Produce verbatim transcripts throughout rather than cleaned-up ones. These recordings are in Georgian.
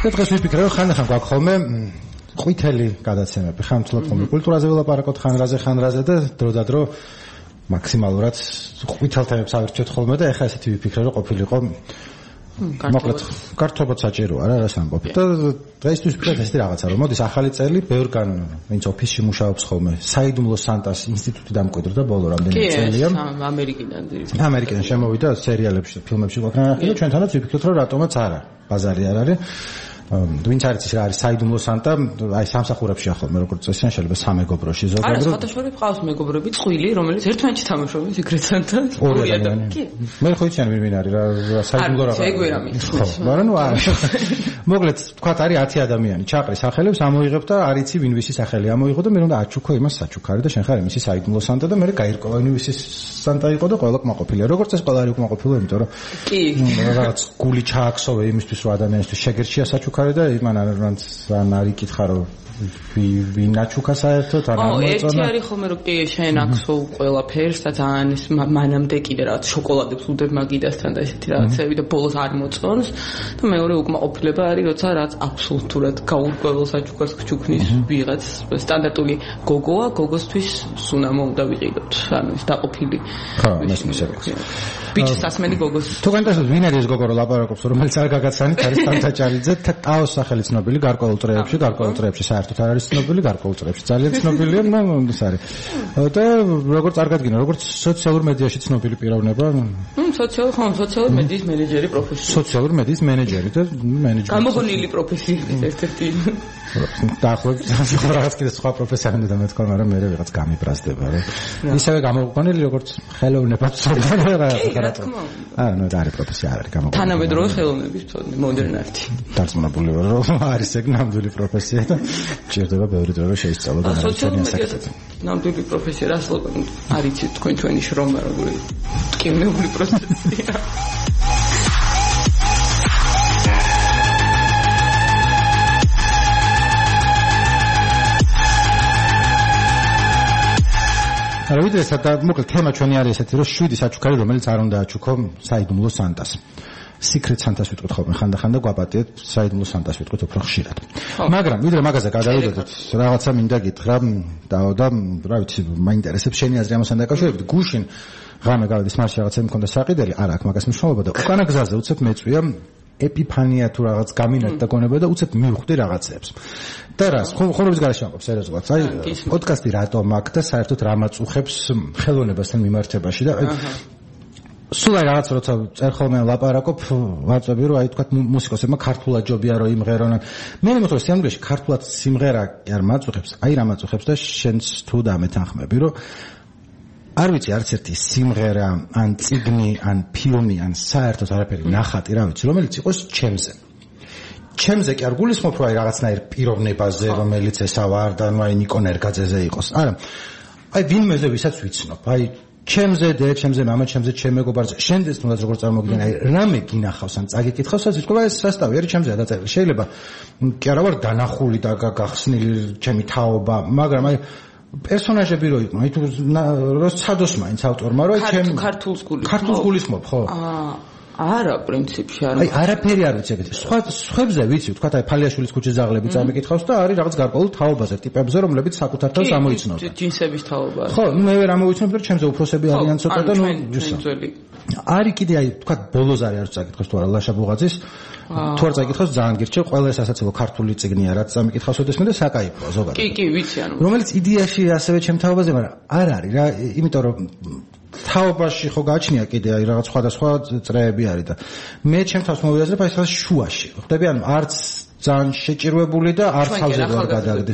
და დღეს ვიფიქრე რომ ხანდახან გვაქვს ხოლმე ყვითელი გადაცემები, ხანმწლად ხოლმე კულტურაზე ვილაპარაკოთ, ხანრაზე, ხანრაზე და დროდადრო მაქსიმალურად ყვითელ თემებს ავირჩიოთ ხოლმე და ეხლა ესეთი ვიფიქრე რომ ყოფილიყო მოკლედ კარტობაც საჭიროა რა რას ამბობ და დღეისთვის ვფიქრეთ ესეთი რაღაცა რომ მოდის ახალი წელი ბევრგან ვინც ოფისში მუშაობს ხოლმე საიდუმლო სანტას ინსტიტუტი დამკვიდრდა ბოლო რამდენი წელია ამერიკიდან ამერიკიდან შემოვიდა სერიალებში და ფილმებში გვაქვს ნახე და ჩვენთანაც ვიფიქრეთ რომ რატომაც არა ბაზარი არ არის ვინც არის ის რა არის საიდუმლო სანტა აი სამსახურებში ახლა როგორც წესიან შეიძლება სამეგობროში ზოგადად არა სხვადასხვა ყავს მეგობრები წყვილი რომელიც ერთმანეთში თამაშობს სიკრეტ სანტას ორი ადამიანი მე ხო იციან ვინ ვინ არის რა საიდუმლო რა შეგვერა მის მაგრამ ნუ არა მოკლედ თქვა არის ათი ადამიანი ჩაყრის სახელებს ამოიღებ და არ იცი ვინ ვისი სახელი ამოიღო და მე უნდა აჩუქო იმას საჩუქარი და შენ ხარ იმისი საიდუმლო სანტა და მე გაირკვევა ვინ ვისი სანტა იყო და ყველა კმაყოფილია როგორც ეს ყველა არის უკმაყოფილო იმიტომ რომ კი რაღაც გული ჩააქსოვე იმისთვის რომ ადამიანისთვის შეგერჩია საჩუქარი და იმან არ არ იკითხა რომ ვინ აჩუქა საერთოდ არ ამოწონა. ო, ერთი არის ხოლმე რომ კი შენ აქსოვ ყველაფერს და ძალიან ის მანამდე კიდე რაღაც შოკოლადებს უდებ მაგიდასთან და ესეთი რაღაცები და ბოლოს არ მოწონს და მეორე უკმაყოფილება არის როცა რაც აბსოლუტურად გაურკვეველ საჩუქარს გჩუქნის ვიღაც სტანდარტული გოგოა გოგოსთვის სუნამო უნდა ვიყიდოთ ანუ ის დაყოფილი ხო მესმისებს ბიჭს ასმენი გოგოს თუ განტასოთ ვინ არის გოგო რომ ლაპარაკობს რომელიც არ გაგაცანით არის თანთაჭალიძე ტაოს სახელი ცნობილი გარკვეულ წრეებში გარკვეულ წრეებში საერთოდ არ არის ცნობილი გარკვეულ წრეებში ძალიან ცნობილია მაგრამ ის არის და როგორც არ გადგინა როგორც სოციალურ მედიაში ცნობილი პიროვნება ნუ სოციალურ ხო სოციალურ მედიის მენეჯერი პროფესია სოციალურ მედიის მენეჯერი და მენეჯერი გამოგონილი პროფესია ერთ-ერთი დაახლოებით რაღაც კიდე სხვა პროფესია უნდა მეთქვა მაგრამ მე რაღაც გამიბრაზდება რა ისევე გამოგონილი როგორც ხელოვნებად ცნობილი რა რა თქმა უნდა აა ნუ და არის პროფესია არ არის გამოგონილი თანამედროვე ხელოვნების მცოდნე მოდერნ არტი დარწმუნებული ვარ რომ არის ეგ ნამდვილი პროფესია და ჭირდება ბევრი დრო რომ შეისწავლო და რაღაცნაირად საკეთო ნამდვილი პროფესია რას არ იცით თქვენ ჩვენი შრომა როგორი ტკივნეული პროცესია არა ვიდრე სადა მოკლედ თემა ჩვენი არის ესეთი რომ შვიდი საჩუქარი რომელიც არ უნდა აჩუქო საიდუმლო სანტას სიკრეტ სანტას ვიტყვით ხოლმე ხანდახან და გვაპატიეთ საიდუმლო სანტას ვიტყვით უფრო ხშირად მაგრამ ვიდრე მაგაზე გადავიდოდეთ რაღაცა მინდა გითხრა დაო და რა ვიცი მაინტერესებს შენი აზრი ამასთან დაკავშირებით გუშინ ღამე გავიდი სმარტში რაღაცა მქონდა საყიდელი არა აქ მაგას მნიშვნელობა და უკანა გზაზე უცებ მეწვია ეპიფანია თუ რაღაც გამინათ და გონება და უცებ მივხვდი რაღაცებს და რას ხომრობის გარეშე ვაკობ სერიოზულად აი პოდკასტი რატომ აქვს და საერთოდ რა მაწუხებს ხელოვნებასთან მიმართებაში და სულ აი რაღაც როცა წერ ხოლმე ლაპარაკობ ვაწვევი რომ აი თქვა მუსიკოსებმა ქართულად ჯობია რომ იმღერონ მე მეთქვა სიამბლეში ქართულად სიმღერა არ მაწუხებს აი რა მაწუხებს და შენც თუ დამეთანხმები რომ არ ვიცი არც ერთი სიმღერა ან წიგნი ან ფილმი ან საერთოდ არაფერი ნახატი რა ვიცი რომელიც იყოს ჩემზე ჩემზე კი არ გულისხმობ რომ აი რაღაცნაირ პიროვნებაზე რომელიც ესა ვარ და ნუ აი ნიკო ნერგაძეზე იყოს არა აი ვინმეზე ვისაც ვიცნობ აი ჩემზე და ჩემზე მამა ჩემზე ჩემ მეგობარზე შენდეს თუნდაც როგორ წარმოგიდგენ აი რამე გინახავს ან წაგიკითხავს ასე თქვა ეს სასტავი არის ჩემზეა დაწერილი შეიძლება კი არა ვარ დანახული და გახსნილი ჩემი თაობა მაგრამ აი პერსონაჟები რო იყო აი თუ რო ცადოს მაინც ავტორმა რო აი ჩემ ქართულს გულისხმობ ქართულს გულისხმობ ხო აა არა პრინციპში არა აი არაფერი არ ვიცი ეგეთი სხვა სხვებზე ვიცი თქვა აი ფალიაშვილის ქუჩის ზაღლები წარმეკითხავს და არის რაღაც გარკვეულ თაობაზე ტიპებზე რომლებიც საკუთარ თავს ამოიცნობს ჯინსების თაობა ხო მე ვერ ამოიცნობ რომ ჩემზე უფროსები არიან ცოტა და ნუ არის კიდე აი თქვა ბოლოს არის არ წაკითხავს თუ არა ლაშა ბუღაძის თუ არ წაკითხავს ძალიან გირჩევ ყველა ეს ასაცილო ქართული წიგნია რაც წამიკითხავს ოდესმე და საკაიფოა ზოგადად კი კი ვიცი ანუ რომელიც იდეაში ასევე ჩემ თაობაზე მაგრამ არ არის რა იმიტომ რომ თაობაში ხო გააჩნია კიდე აი რაღაც სხვადასხვა წრეები არის და მე ჩემ თავს მოვიაზრებ აი ეს შუაში ხდები ანუ არც ძალიან შეჭირვებული და არც თავზე ვერ გადაგდი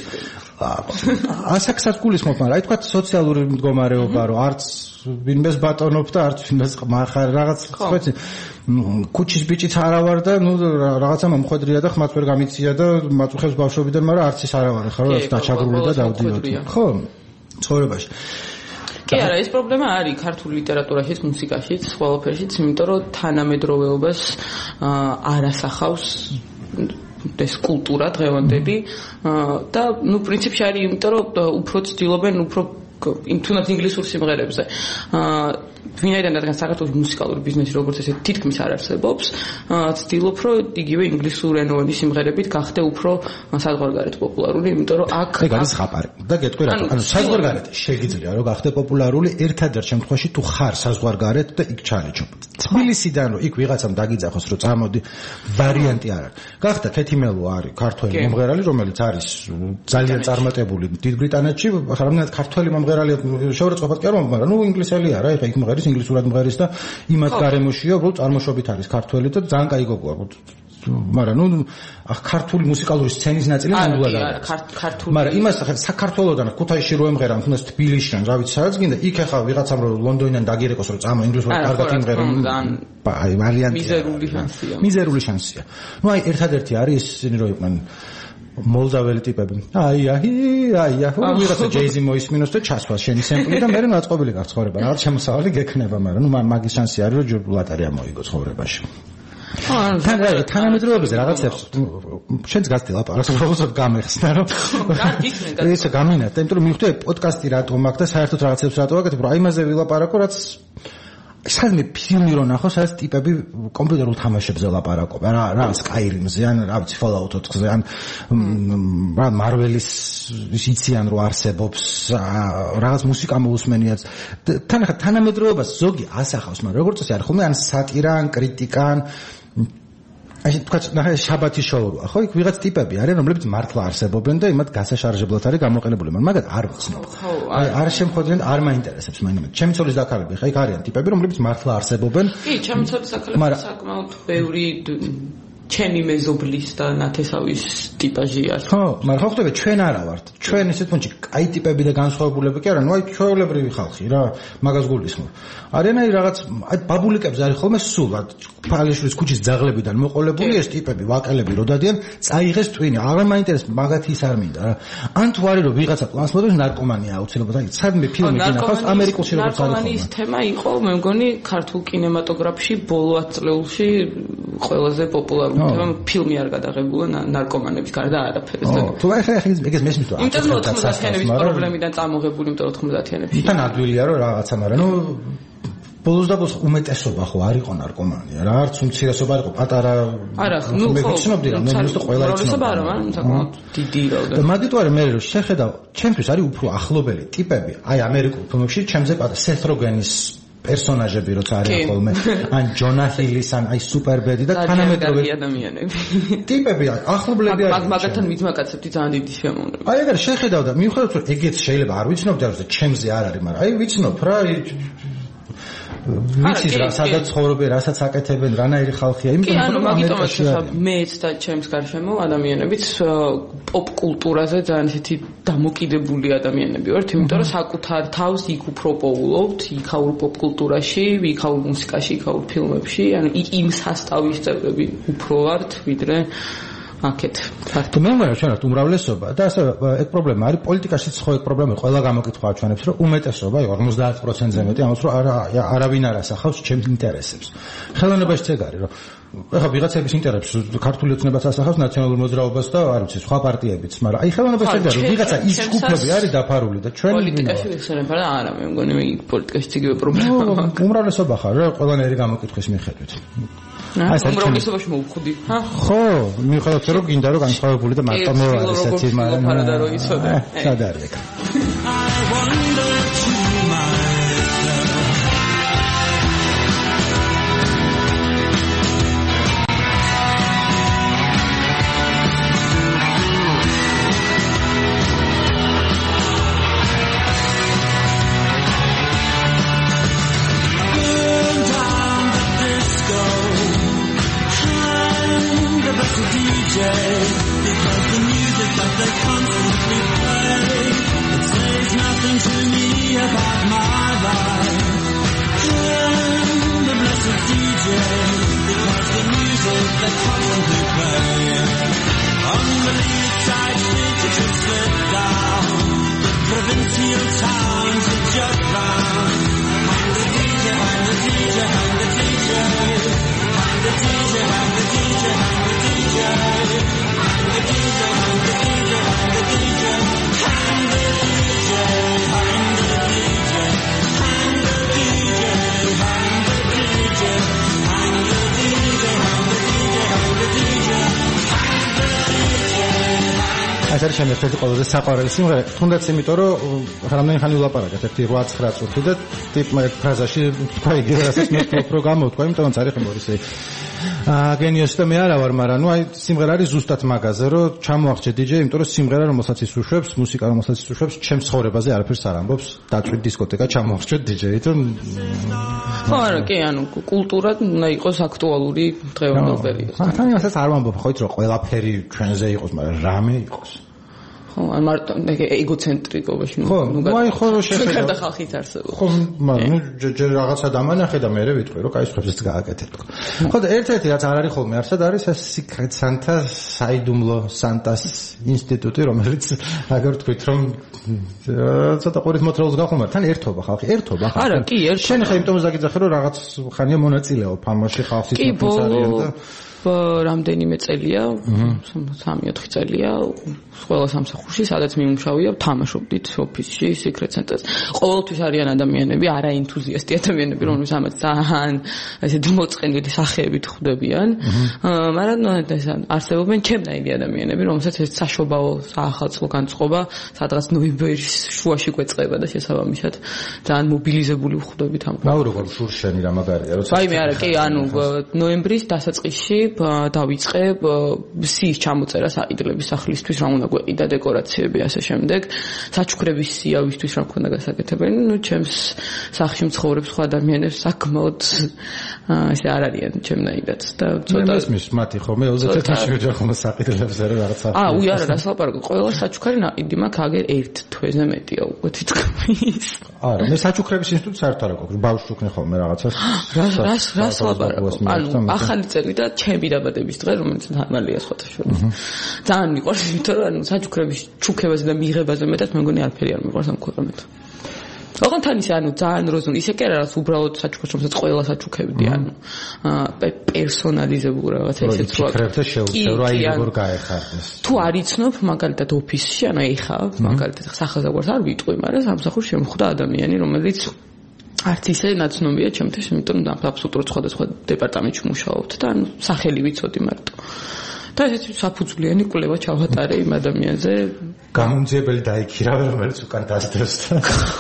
ასაკსაც გულისხმობ მაგრამ აი თქვა სოციალური მდგომარეობა რომ არც ვინმეს ბატონობ და არც ვინმეს ხარ რაღაც ხოიცი ქუჩის ბიჭიც არა ვარ და ნუ რაღაცა მომხვედრია და ხმაც ვერ გამიცია და მაწუხებს ბავშვობიდან მაგრამ არც ის არა ვარ ხო რა დაჩაგრული და დავდიოდი ხო ცხოვრებაში კი არა ეს პრობლემა არის ქართულ ლიტერატურაშიც მუსიკაშიც ყველაფერშიც იმიტომ რომ თანამედროვეობას არ ასახავს ეს კულტურა დღევანდელი და ნუ პრინციპში არის იმიტომ რომ უფრო ცდილობენ უფრო იმ თუნდაც ინგლისურ სიმღერებზე ვინაიდან რადგან საქართველოს მუსიკალური ბიზნესი როგორც ესე თითქმის არ არსებობს, ცდილობ რომ იგივე ინგლისურენოვანი სიმღერებით გახდე უფრო საზღვარგარეთ პოპულარული, იმიტომ რომ აქ ეგ არის ხაპარი. და გეტყვი რატო? ანუ საზღვარგარეთ შეგიძლია რომ გახდე პოპულარული ერთადერთ შემთხვევაში თუ ხარ საზღვარგარეთ და იქ ჩალიჩობ. თბილისიდან რომ იქ ვიღაცამ დაგიძახოს რომ წამოდი ვარიანტი არ არის. გახდა ქეთიმელო არის ქართველი მომღერალი, რომელიც არის ძალიან წარმატებული დიდ ბრიტანეთში, რამდენად ქართველი მომღერალია შეურაცხყოფად კი არ მომღერალი, მაგრამ ნუ ინგლისელი არა, ეხა იქ მომღერის ინგლისურად მომღერის და იმათ გარემოშია, უბრალოდ წარმოშობით არის ქართველი და ძალიან კაი გოგოა. მაგრამ ნუ ქართული მუსიკალური სცენის ნაწილი ნამდვილად არა ქართული. მაგრამ იმას საქართველოსდან ქუთაისში რო ემღერა, თუნდაც თბილისიდან, რა ვიცი, სადაც გინდა, იქ ახლა ვიღაცამ რო ლონდონიდან დაგირეკოს რომ წამო ინგლისურად კარგად იმღერა, აი ვარიანტი. მიზერული შანსია. მიზერული შანსია. ნუ აი ერთადერთი არის ისინი რო იყვნენ მოლდაველი ტიპები. აი აი აი აი ვიღაცა ჯეიზი მოისმინოს და ჩასვას შენი სემპლი და მე რა ნაწყობილი გახცხოვრება. რაღაც შემოსავალი გექნება, მაგრამ ნუ მაგის შანსი არის რომ ჯურბულატარი ამოიგო ცხოვრებაში. თან რა თანამედროვეობაზე რაღაცებს შენც გასდი ლაპარაკს უბრალოდ გამეხსნა რომ ისე გამინათ იმიტომ რომ მივხვდი პოდკასტი რატო მაქვს და საერთოდ რაღაცებს რატო ვაკეთებ რომ აი იმაზე ვილაპარაკო რაც სადმე ფილმი რო ნახო სადაც ტიპები კომპიუტერულ თამაშებზე ლაპარაკობენ რა რა Skyrim-ზე ან რა ვიცი Fallout ოთხზე ან რა Marvel-ის იციან რომ არსებობს რაღაც მუსიკა მოусმენიაც თან ახლა თანამედროვეობას ზოგი ასახავს მაგრამ როგორც წესი არის ხოლმე ან სატირა ან კრიტიკა ან აი თქვა ნახე შაბათი შოურია ხო იქ ვიღაც ტიპები არიან რომლებიც მართლა არსებობენ და იმათ გასაშარჟებლად არის გამოყენებული მაგრამ მაგათ არ ვცნობ აი არ შემხოდიან არ მაინტერესებს მაინც ჩემი ცოლის დაქალები ხა იქ არიან ტიპები რომლებიც მართლა არსებობენ კი ჩემი ცოლის დაქალები საკმაოდ ბევრი ჩემი მეზობლის და ნათესავის ტიპაჟი არის ხო მაგრამ ხო ხდება ჩვენ არა ვართ ჩვენ ისეთ პონჩი კაი ტიპები და განსხვავებულები კი არა ნუ აი ჩვეულებრივი ხალხი რა მაგას გულისხმობ არიან აი რაღაც აი ბაბულიკებს არის ხოლმე სულ ფალიშვილის ქუჩის ძაღლებიდან მოყოლებული ეს ტიპები ვაკელები რო დადიან წაიღეს ტვინი აღარ მაინტერესებს მაგათი ის არ მინდა რა ან თუ არის რომ ვიღაცა პლანს მოდებს ნარკომანია აუცილებლად აი სადმე ფილმი გინახავს ამერიკულში როგორც არის ნარკომანიის თემა იყო მე მგონი ქართულ კინემატოგრაფში ბოლო ათ წლებში ყველაზე პოპულარული ფილმი არ გადაღებულა ნარკომანების გარდა არაფერს და თუ ახლა ეგეს მესმის თუ იმიტომ რომ ოთხმოცდაათიანების პრობლემიდან წამოღებული იმიტომ რომ ოთხმოცდაათიანებში თან ადვილია რომ რაღაცა მაგრამ ნუ ბოლოს და ბოლოს უმეტესობა ხო არ იყო ნარკომანია რა არც უმცირესობა არ იყო პატარა არა ნუ ხო მეცნობდი რა მე ნუ ყველა იცნობდა არა მაგრამ საკმაოდ დიდი რაოდენობა და მაგით ვარ მე რომ შეხედავ ჩემთვის არის უფრო ახლობელი ტიპები აი ამერიკულ ფილმებში ჩემზე პატარა სეთ როგენის პერსონაჟები როცა არის ხოლმე ან ჯონა ჰილის ან აი სუპერბედი და თანამედროვე ადამიანები ტიპები ახლობლები არის მაგათთან მიზმაკაცებდი ძალიან დიდი შემოვნება აი ეგრე შეხედავ და მივხვდეთ რომ ეგეც შეიძლება არ ვიცნობდი რომ ჩემზე არ არის მაგრამ აი ვიცნობ რა ვიცი რა სადაც ცხოვრობენ რასაც აკეთებენ რანაირი ხალხია იმიტომ რომ ამიტომაც მეც და ჩემს გარშემო ადამიანებიც პოპ კულტურაზე ძალიან ისეთი დამოკიდებული ადამიანები ვართ იმიტომ რომ საკუთარ თავს იქ უფრო პოულობთ იქაურ პოპ კულტურაში იქაურ მუსიკაში იქაურ ფილმებში ანუ იმ სასტავის წევრები უფრო ვართ ვიდრე აკეთ ფაქტი მე მგონია ჩვენად უმრავლესობა და ასე ეგ პრობლემა არის პოლიტიკაშიც ხო ეგ პრობლემა ყველა გამოკითხვა აჩვენებს რომ უმეტესობა ორმოცდაათ პროცენტზე მეტი ამას რომ არა არავინ არ ასახავს ჩემს ინტერესებს ხელოვნებაშიც ეგ არის რომ ეხლა ვიღაცების ინტერესებს ქართული ოცნებას ასახავს ნაციონალურ მოძრაობას და არ ვიცი სხვა პარტიებიც მაგრამ აი ხელოვნებაში ეგ არის რომ ვიღაცა ის ჯგუფები არის დაფარული და ჩვენ პოლიტიკაში ვიხსენებ რა არა მე მგონი პოლიტიკაშიც იგივე პრობლემაა უმრავლესობა ხარ რა ყველანაირი გამოკითხვის მიხედვით აი უმრავლესობაში მოვხვდი ხა ხო მიხედავთ რომ გინდა რომ განსხვავებული და მარტო მოარის ესეთი მაგრამ არა და რო იცოდე სად არის ეგ Because the music that they constantly play, it says არის ჩემი ერთ-ერთი ყველაზე საყვარელი სიმღერა, თუნდაც იმიტომ, რომ რამდენი ხანი ვლაპარაკეთ, ერთი ოთხ ცხრა წუთი და ტიპმა ერთ ფრაზაში თქვა იგი, რასაც მე ვფიქრობ, რომ გამოვთქვა, იმიტომ რომ არის ხმორისი. აა გენიოსი და მე არა ვარ, მაგრამ ნუ აი სიმღერა არის ზუსტად მაგაზე, რომ ჩამოახჭე დიჯეი, იმიტომ რომ სიმღერა რომელსაც ის უშვებს, მუსიკა რომელსაც ის უშვებს, ჩემს ცხოვრებაზე არაფერს არ ამბობს. დაწვით დისკოტეკა ჩამოახჭე დიჯეი და ხო, არა, კი, ანუ კულტურა უნდა იყოს აქტუალური დღევანდელ პერიოდში. თან იმასაც არ ვამბობ, ხო, რომ ყველაფერი ჩვენზე იყოს, მაგრამ რამე იყოს. ხო, ან მარტო ეგოცენტრიკობაში, ნუ ნუ აი ხო რომ შეხედა და ხალხით არსებობს. ხო, მაგრამ ნუ ჯერ რაღაცა დამანახე და მე ვიტყვი, რომ კაი სხვებსაც გააკეთებ. ხო და ერთ-ერთი რაც არ არის ხოლმე არსად არის ეს Secret Santa საიდუმლო სანტას ინსტიტუტი, რომელიც აგერ თქვით რომ ცოტა ყურით მოთრეულს გახუმარ, თან ერთობა ხალხი, ერთობა ხალხი. არა, კი, ერთობა. შენ ხა იმიტომ ზაგიძახე რომ რაღაც ხანია მონაწილეობ ამაში ხალხის მოცარიან და რამდენიმე წელია, სამი ოთხი წელია, ყველა სამსახურში, სადაც მიმუშავია, თამაშობდით ოფისში, Secret Santa-ს. ყოველთვის არიან ადამიანები, არა ენთუზიასტი ადამიანები, რომლებიც ამას ძალიან ესეთი მოწყენილი სახეებით ხვდებიან. მაგრამ არსებობენ ჩემნაირი ადამიანები, რომელსაც ეს საშობაო საახალწლო განწყობა სადღაც ნოემბერის შუაში გვეწყება და შესაბამისად ძალიან მობილიზებული ვხვდებით ამ. ნაუ როგორ შურშენი რა მაგარია, როცა ვაიმე არა, კი, ანუ ნოემბრის დასაწყისში დავიწყე სიის ჩამოწერა საიდლების სახლისთვის, რა უნდა გვეყიდა დეკორაციები ასე შემდეგ, საჩუქრების სიავისთვის რა მქონდა გასაკეთებელი, ნუ ჩემს სახლში მცხოვრებ სხვა ადამიანებს საკმაოდ ესე არ არიან ჩემნაირად და ცოტა მესმის მათი ხოლმე ოცდაათი წელში ვეძახ ხოლმე საყიდლებზე რა რაღაცა. აა, უი არა, რას ლაპარაკობ, ყველა საჩუქარი ნაყიდი მაქვს აგერ ერთ თვეზე მეტია უკვე თითქმის. არა, მე საჩუქრების ინსტიტუტს საერთოდ არ აქვს, ბავშვს ვუქნე ხოლმე რაღაცას. რას რას რას ლაპარაკობ? ანუ ახალი წელი და ჩემი დაბადების დღე, რომელიც ნორმალია სხვათა შორის. ძალიან მიყვარს, იმიტომ რომ ანუ საჩუქრების ჩუქებაზე და მიღებაზე მეტად მე მგონი არაფერი არ მიყვარს ამ ქვეყანად. ოღონდ ისე ანუ ძალიან როზუნ ისე კი არა რაც უბრალოდ საჩუქრებს რომელსაც ყველა საჩუქებდი ანუ პერსონალიზებულ რაღაცა ისეც რა ფიქრებთ შეუძლია რა როგორ გაეხარდეს თუ არ იცნობ მაგალითად ოფისში ანუ ეხა მაგალითად სახაზაგვარს არ ვიტყვი მაგრამ სამსახურში შემხვდა ადამიანი რომელიც არც ისე ნაცნობია ჩემთვის იმიტომ რომ აბსოლუტურად სხვადასხვა დეპარტამენტში მუშაობთ და ანუ სახელი ვიცოდი მარტო და ესეთი საფუძვლიანი კვლევა ჩავატარე იმ ადამიანზე გამომძიებელი დაიქირა რომელიც უკან დასდევს და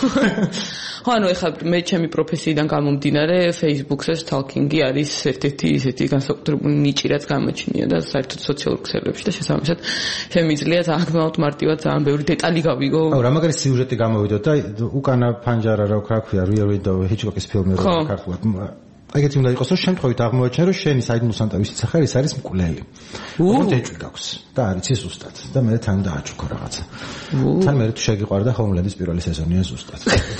ხო ანუ ეხლა მე ჩემი პროფესიიდან გამომდინარე Facebook-ზე stalking-ი არის ერთ-ერთი ისეთი განსაკუთრებული ნიჭი რაც გამოჩნია და საერთოდ სოციალურ ქსელებში და შესაბამისად შემიძლია ძალიან მარტივად ძალიან ბევრი დეტალი გავიგო აუ რა მაგარი სიუჟეტი გამოვიდო და უკანა ფანჯარა რა ქვია Rear Window Hitchcock-ის ფილმი რო ქართულად ეგეთი უნდა იყოს რომ შემთხვევით აღმოაჩინე რომ შენი საიდუმლო სანტა ვისიც ახლა ის არის მკვლელი. უბრალოდ ეჭვი გაქვს და არის ის ზუსტად და მე თან დააჩუქო რაღაცა. თან მე თუ შეგიყვარდა Homeland-ის პირველი სეზონია ზუსტად.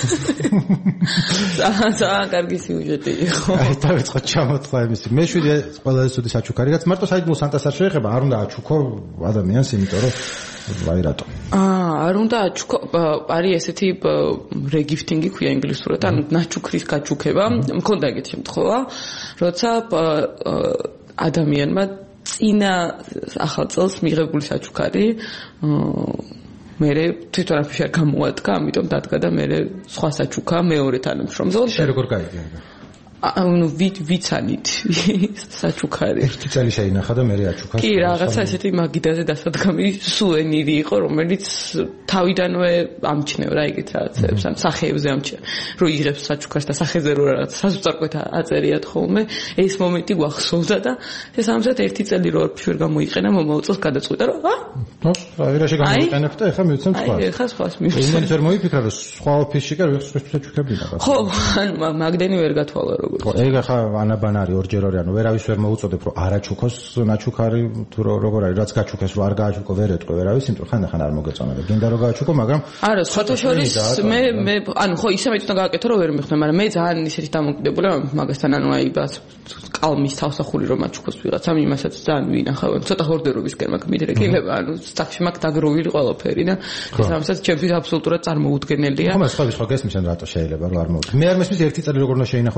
ძალიან ძალიან კარგი სიუჟეტი იყო. აი დავიწყო ჩამოთქვა იმისი. მე შვიდი ყველაზე სუდი საჩუქარი რაც მარტო საიდუმლო სანტას არ შეეხება არ უნდა აჩუქო ადამიანს იმიტომ რომ ვაი რატო? აა არ უნდა აჩუქო არის ესეთი რეგიფტინგი ქვია ინგლისურად ან ნაჩუქრის გაჩუქება მქონდა ეგეთი შემთხვევა როცა ადამიანმა წინა ახალ წელს მიღებული საჩუქარი მე თვითონ არ გამოადგა ამიტომ დადგა და მე სხვა საჩუქა მეორე თანამშრომლზე შე როგორ გაიგე ანუ ვით ვიცანით საჩუქარი ერთი წელი შეინახა და მე აჩუქა კი რაღაცა ესეთი მაგიდაზე დასადგამი სუვენირი იყო რომელიც თავიდანვე ამჩნევ რა იგივე რაღაცებს ან სახეებზე ამჩნევ რომ იღებს საჩუქარს და სახეზე რო რაღაც საზუსტარკვეთ აწერიათ ხოლმე ეს მომენტი გვახსოვდა და შესაბამისად ერთი წელი რო არ გამოიყენა მომავალ წელს გადაწყვიტა რომ ა ნუ აირაში გამოიყენებ და ეხლა მივცემ სხვა აი ეხლა სხვას მივცემ იმენ ვერ მოიფიქრა რომ სხვა ოფისში კი რა საჩუქები რაღაც ხო ანუ მაგდენი ვერ გათვალა როგორ ხო ეგ ახლა ანაბან არის ორჯერ ორი ანუ ვერავის ვერ მოუწოდებ რომ არ აჩუქოს ნაჩუქარი თუ როგორ არის რაც გაჩუქეს რომ არ გააჩუქო ვერ ეტყვი ვერავის იმიტომ ხანდახან არ მოგეწონა და გინდა რომ გააჩუქო მაგრამ არა სხვათა შორის მე მე ანუ ხო ისე მეტი უნდა გააკეთო რომ ვერ მიხდე მაგრამ მე ძალიან ისეთი დამოკიდებული ვარ მაგასთან ანუ აი ბას კალმის თავსახური რომ აჩუქოს ვიღაცამ იმასაც ძალიან ვინახავ ცოტა ჰორდერობისკენ მაგ მიდრეკილება ანუ სტაქში მაგ დაგროვილი ყველაფერი და შესაბამისად ჩემთვის აბსოლუტურად წარმოუდგენელია ხო მას სხვა სხვა გესმის ან რატო შეიძლება რომ არ მოვუწ მე არ მესმის ერთი წელი როგორ უნდა შეინახო რაღაცა რაც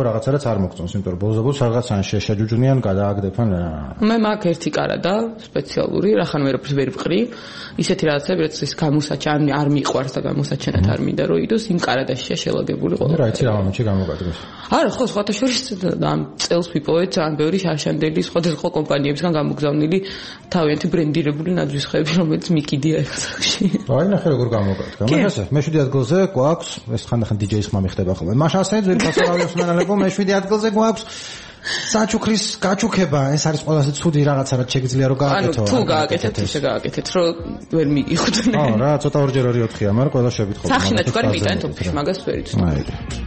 არ მოგწონს, იმიტომ რომ ბოლოს-ბოლოს რაღაცა შეშაჯუჯუნიან, გადააგდებან. მე მაგ ერთი კარა და სპეციალური, რახან ვერაფერს ვერ ვყრი. ისეთი რაღაცები, რაც ის გამოსაჩა არ მიყვარს და გამოსაჩენად არ მინდა რომ იდოს, იმ კარადაშია შელაგებული ყველა. რა იცი რა მომენტში გამოგადგეს. არა, ხო, სხვათა შორის ამ წელს ვიპოვეთ ძალიან ბევრი შარშანდელი სხვადასხვა კომპანიებისგან გამოგზავნილი თავიანთი ბრენდირებული ნაძვის ხეები, რომელიც მიკიდია ეხსახში. აი ნახე როგორ გამოგადგა. მაგასა მეშვიდე ადგილზე გვაქვს, ეს ხანდახან დიჯეის ხმა მიხდება ხოლმე. მაშინ ასე ძვირფასო რადიოს მენალებო მეშვიდე ადგილზე გვაქვს საჩუქრის გაჩუქება, ეს არის ყველაზე ცუდი რაღაცა, რაც შეგიძლია რომ გააკეთო. ანუ თუ გააკეთეთ, ისე გააკეთეთ, რომ ვერ მიგიხდნენ. ხო, რა, ცოტა ორჯერ ორი ოთხია, მაგრამ ყველა შევითხოთ. სახინა თქვენ მიტანეთ ოფისში, მაგას ვერ იცნობ. აი.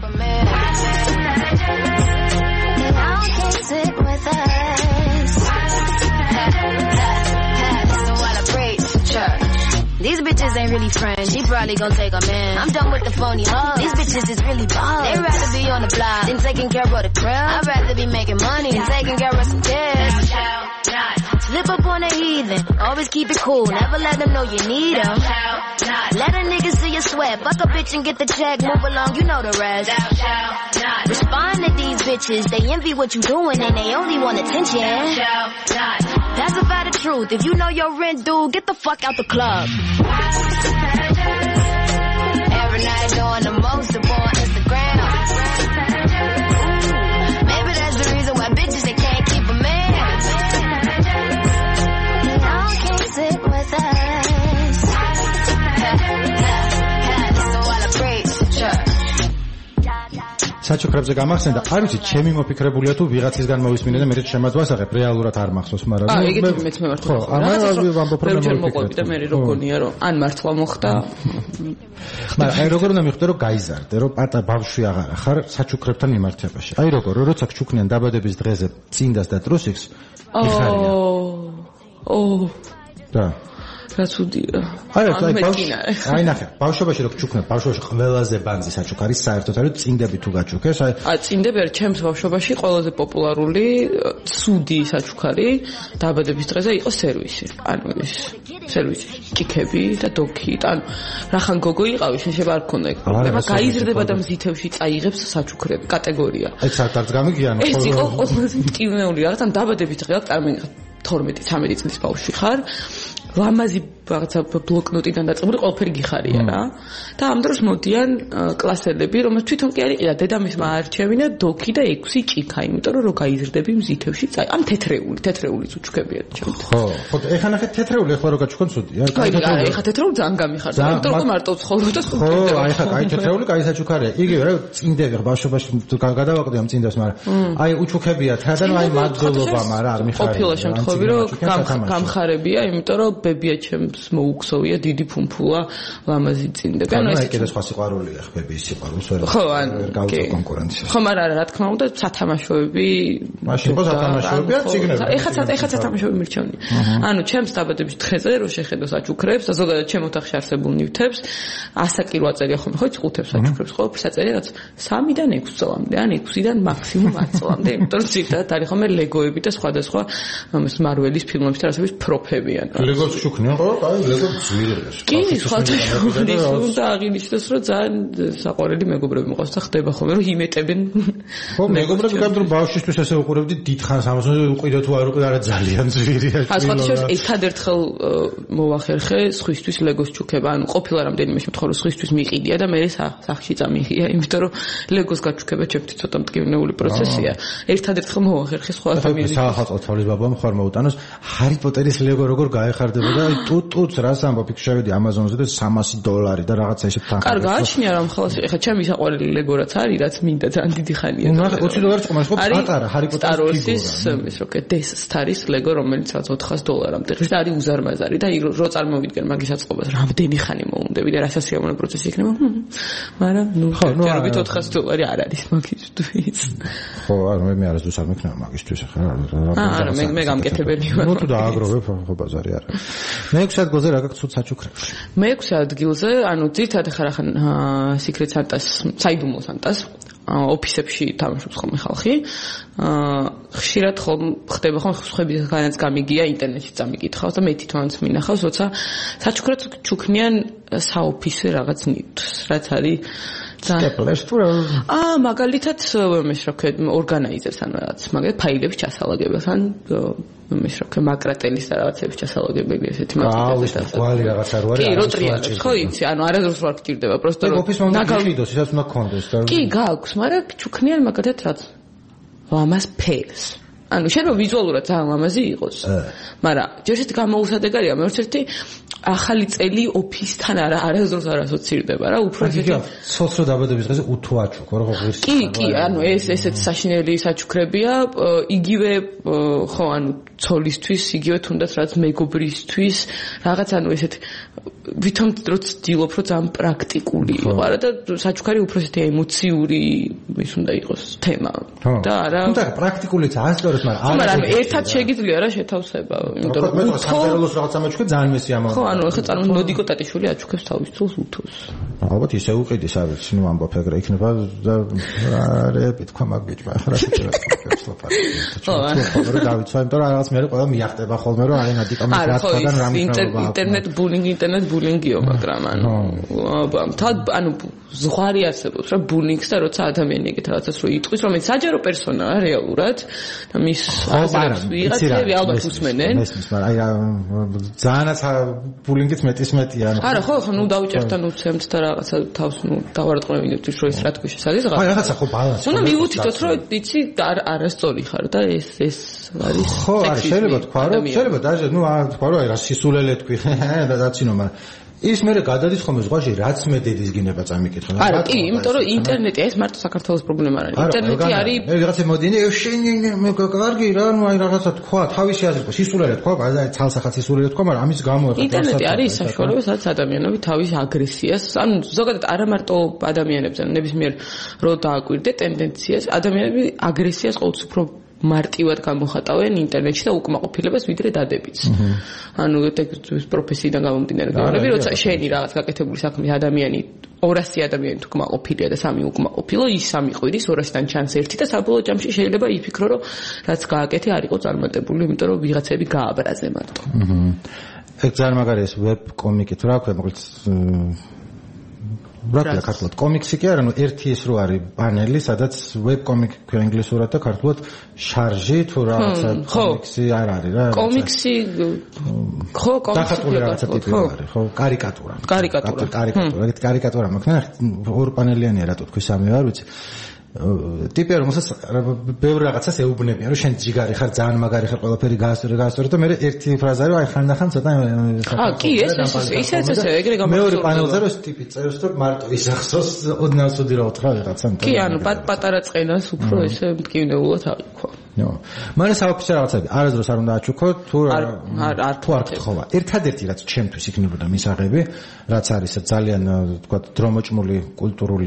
These bitches ain't really friends. She probably gon' take a man. I'm done with the phony hoes. These bitches is really bad. They'd rather be on the block than taking care of the crib. I'd rather be making money than taking care of some kids. Slip up on a heathen. Always keep it cool. Never let them know you need them. Let a nigga see you sweat. Fuck a bitch and get the check. Move along, you know the rest. Respond to these bitches. They envy what you doing and they only want attention. That's about the truth. If you know your rent due, get the fuck out the club. Every night doing the most up on Instagram. Maybe that's the reason why bitches they can't keep a man. Y'all can't sit with us. So while I preach to church. საჩუქრებზე გამახსენდა, არ ვიცი, ჩემი მოფიქრებულია თუ ვიღაცისგან მოვისმინე და მე შემოგვასაღებ, რეალურად არ მახსოვს, მაგრამ აი, ეგეთი მეც მე ვარ. ხო, ამას ვამბობ რომ მოვიყვები და მე რო გონია რომ ან მართლა მოხდა. მაგრამ აი როგორ უნდა მიხვდე რომ გაიზარდე, რომ პატა ბავშვი აღარ ხარ საჩუქრებთან მიმართებაში. აი როგორ, როცა გჩუქნიან დაბადების დღეზე წინდას და ტრუსიკს, იხარია. ო. და რაც უდია. აი, აი ნახე, ბავშვობაში რო გჩუქნებ, ბავშვობაში ყველაზე ბანძი საჩუქარი არის საერთოდ არის წინდები თუ გაჩუქეს, აი. აი, წინდები არის ჩემს ბავშვობაში ყველაზე პოპულარული ცუდი საჩუქარი დაბადების დღეზე იყო სერვისი. ანუ ეს სერვისი, ჭიქები და დოქი, ანუ რახან გოგო იყავი, შეიძლება არ ქონდა ეგ პრობლემა. გაიზრდება და მზითებში წაიღებს საჩუქრები კატეგორია. აი, საერთოდ გამიგიანო. ეს იყო ყველაზე მტკივნეული რაღაც, ან დაბადების დღე აქვს, წარმოგიდგენთ თორმეტი ცამეტი წლის ბავშვი ხარ. ლამაზი რაღაცა ბლოკნოტიდან დაწყებული ყველაფერი გიხარია რა. და ამ დროს მოდიან კლასელები, რომელთაც თვითონ კი არ იყიდა დედამისმა აარჩევინა დოქი და ექვსი ჭიქა, იმიტომ რომ რო გაიზრდები მზითებში წაი. ამ თეთრეული, თეთრეულიც უჩქებია ჩემთვის. ხო, ხო, ეხლა ნახე თეთრეული ეხლა რო გაჩუქონ ცუდია. კაი, ეხლა თეთრეული ძალიან გამიხარდა, იმიტომ რომ მარტო ცხოვრობ და ხო, აი ეხლა კაი თეთრეული კაი საჩუქარია. იგივე რა წინდები ბავშვობაში გადავაყდი ამ წინდას, მაგრამ აი უჩუქებიათ რა და აი მადლობა, მაგრამ არ მიხარია. ყოფილა შემთხვევები რომ გამხარებია, იმიტომ რომ ბებია ჩემს მოუქსოვია დიდი ფუმფულა ლამაზი წინდები. ანუ ეს კიდე სხვა სიყვარულია ხბების სიყვარულს ვერ ვერ გავწევ კონკურენციას. ხო, მაგრამ რა თქმა უნდა სათამაშოები მაშინ ხო სათამაშოებია ციგნები. ეხლა ეხლა სათამაშოები მირჩევნია. ანუ ჩემს დაბადების დღეზე რო შეხედო საჩუქრებს და ზოგადად ჩემ ოთახში არსებულ ნივთებს ასაკი რვა წელია ხომ ხო ხუთებს საჩუქრებს ყოველთვის აწერია რაც სამიდან ექვს წლამდე ან ექვსიდან მაქსიმუმ ათ წლამდე. იმიტომ რომ ცირთად არის ხომ ლეგოები და სხვადასხვა ამას მარველის ფილმებში არსებობს პროფებიან. ლეგოს ჩუქნიან ხო? აი ლეგო ძვირია. კი, სხვათა შორის უნდა აღინიშნოს რომ ძალიან საყვარელი მეგობრები მყავს და ხდება ხოლმე რომ იმეტებენ. ხო, მეგობრები გამდრო ბავშვისთვის ესე უყურებდი დიდხანს ამას უყიდე თუ არ უყიდე არა ძალიან ძვირია. აი სხვათა შორის ერთადერთხელ მოვახერხე სხვისთვის ლეგოს ჩუქება. ანუ ყოფილა რამდენიმე შემთხვევა რომ სხვისთვის მიყიდია და მე სახში წამიღია, იმიტომ რომ ლეგოს გაჩუქება ჩემთვის ცოტა მტკივნეული პროცესია. ერთადერთხელ მოვახერხე სხვა ადამიანის. სახალხო თვალის ბაბამ ხარ მოუტანოს ჰარი პოტერის ლეგო როგორ გაეხარდება და ტუტუც რას ამბობ, იქ შევედი ამაზონზე და სამასი დოლარი და რაღაცა ისე თან. კარგი, გააჩნია რა მხოლოდ ეხა ჩემი საყვარელი ლეგო რაც არის, რაც მინდა ძალიან დიდი ხანია. ნუ ოცი დოლარი წყობა, ხო, პატარა ჰარი პოტერის ფიგურა. ის როკე დეს სტარის ლეგო, რომელიც რაც ოთხას დოლარამდე ღირს და არის უზარმაზარი და რო წარმოვიდგენ მაგის აწყობას, რამდენი ხანი მოუნდები და რა სასიამოვნო პროცესი იქნება. მაგრამ ნუ ჯერობით ოთხას დოლარი არ არის მაგისთვის. ხო, არა, მე მე არასდროს არ მექნება მაგისთვის ახლა რა. არა, მე მე გამკეთებელი ვარ. ნუ თუ დააგროვებ, ხო ბაზარი არა. მეექვსე ადგილზე რა გაქვს ცუდ საჩუქრებში? მეექვსე ადგილზე, ანუ ძირითადად ხარ ახლა Secret Santas, საიდუმლო Santas ოფისებში თამაშობს ხოლმე ხალხი. აა ხშირად ხომ ხდება ხომ სხვებისგანაც გამიგია ინტერნეტში წამიკითხავს და მე თვითონაც მინახავს, როცა საჩუქრად ჩუქნიან საოფისე რაღაც ნივთს, რაც არის სტეპლერს თუ აა მაგალითად იმის რა ქვია ორგანაიზერს ან რაღაც მაგალითად ფაილების ჩასალაგებას ან იმის რა ქვია მაკრატელის და რაღაცების ჩასალაგებელი ესეთი მაგალითად გვალი რაღაცა რო არის კი რო ტრიალებს ხო იცი ანუ არასდროს ვერ გჭირდება პროსტო რომ ოფისმა უნდა გიყიდოს ისაც უნდა გქონდეს და კი გააქვს მაგრამ ჩუქნიან მაგალითად რაც ლამას ფერს ანუ შენ რომ ვიზუალურად ძალიან ლამაზი იყოს მაგრამ ჯერჯერობით გამოუსადეგარია მეერთერთი ახალი წელი ოფისთან არა არასდროს არ ასოცირდება რა უფრო ესეთი სოციო დაბადების დღეზე უთუაჩუქო რა ღირს კი კი ანუ ეს ესეთ საშინელი საჩუქრებია იგივე ხო ანუ ცოლისთვის იგივე თუნდაც რაც მეგობრისთვის რაღაც ანუ ესეთ ვითომ როც დილობ რომ ძალიან პრაქტიკული იყო არა და საჩუქარი უფრო ესეთი ემოციური ის უნდა იყოს თემა და არა თუმცა პრაქტიკულიც ასწორებს მაგრამ მაგრამ ერთად შეგიძლია რა შეთავსება იმიტომ რომ მე სამწერლოს რაღაცა მეჩქე ძალიან მესია ამბობ ხო ანუ ეხლა წარმო ნოდიკო ტატიშვილი აჩუქებს თავის წულს უთოს ალბათ ისე უყიდის არის ნუ ამბობ ეგრე იქნება და რები თქვა მაგბიჭმა ახლა რა შეიძლება ხო დავიცვა იმიტომ რომ რაღაც მე ყველა მიახტება ხოლმე რომ აი ნადიკა მეფრათგან რამე ინტერნეტ ბულინგი ინტერნეტ ბულინგიო მაგრამ ანუ თან ანუ ზღვარი არსებობს რა ბულინგს და როცა ადამიანი ეგეთ რაღაცას რო იტყვის რომელიც საჯარო პერსონაა რეალურად და მის აზრებს ვიღაცები ალბათ უსმენენ ესმის მაგრამ აი ძალიანაც ბულინგიც მეტის მეტია ანუ არა ხო ხო ნუ დავიჭერთ და ნუ ცემთ და რაღაცა თავს ნუ დავარდყნევინებთ ის რო ის რა თქვი შესაძლოა რაღაც აი რაღაცა ხო ბალანსი უნდა მიუთითოთ რომ იცი არასწორი ხარ და ეს ეს არის ხო არა შეიძლება თქვა რომ შეიძლება დაჟე ნუ თქვა რომ აი რა სისულელე თქვი და დაცინო მაგრამ ის მე გადადის ხოლმე ზღვაში რაც მე დედის გინება წამიკითხა არა კი იმიტომ რომ ინტერნეტი ეს მარტო საქართველოს პრობლემა არ არის ინტერნეტი არის მე ვიღაცა მოდინე შენი მე კარგი რა ნუ აი რაღაცა თქვა თავისი აზრი თქვა სისულელე თქვა აი ცალსახად სისულელე თქვა მაგრამ ამის გამო ეხლა ინტერნეტი არის საშუალება სადაც ადამიანები თავის აგრესიას ანუ ზოგადად არა მარტო ადამიანებს ან ნებისმიერ რო დააკვირდე ტენდენციას ადამიანები აგრესიას ყოველთვის უფრო მარტივად გამოხატავენ ინტერნეტში და უკმაყოფილებას ვიდრე დადებიც. ანუ ეს პროფესიიდან გამომდინარე გამარები, როცა შენი რაღაც გაკეთებული საქმე ადამიანი ორასი ადამიანი თუ უკმაყოფილია და სამი უკმაყოფილო, ის სამი ყვირის ორასიდან ჩანს ერთი და საბოლოო ჯამში შეიძლება იფიქრო, რომ რაც გააკეთე არ იყო წარმატებული, იმიტომ რომ ვიღაცები გააბრაზე მარტო. ეგ ძალიან მაგარია ეს ვებ კომიკი თუ რა ქვია, მოკლედ ბრატია ქართულად კომიქსი კი არა, ნუ ერთი ის რო არის პანელი, სადაც ვებ კომიკი ქვია ინგლისურად და ქართულად შარჟი თუ რაღაცა კომიქსი არ არის რა. კომიქსი ხო კომიქსი დახატული რაღაცა ტიპი არის, ხო, კარიკატურა. კარიკატურა. კარიკატურა, ეგეთი კარიკატურა მაქვს, ორ პანელიანია რატო თქვი სამი არ ვიცი. ტიპი რომელსაც ბევრი რაღაცას ეუბნებიან, რომ შენ ჯიგარი ხარ, ძალიან მაგარი ხარ, ყველაფერი გაასწორე, გაასწორე და მე ერთი ფრაზა რომ აი ხანდახან ცოტა აა კი ეს ის ისეც ესე ეგრე გამოხსოვდება. მეორე პანელზე რომ ტიპი წერს რომ მარტო ისახსოვს ოდნავსოდი რა უთხრა ვიღაცა. კი ანუ პატარა წენას უფრო ესე მტკივნეულად აყიქვა. ნო. მაგრამ საოფისე რაღაცები არასდროს არ უნდა აჩუქო თუ არ არ თუ არ გთხოვა. ერთადერთი რაც ჩემთვის იქნებოდა მისაღები, რაც არის ძალიან თქვა დრომოჭმული კულტურული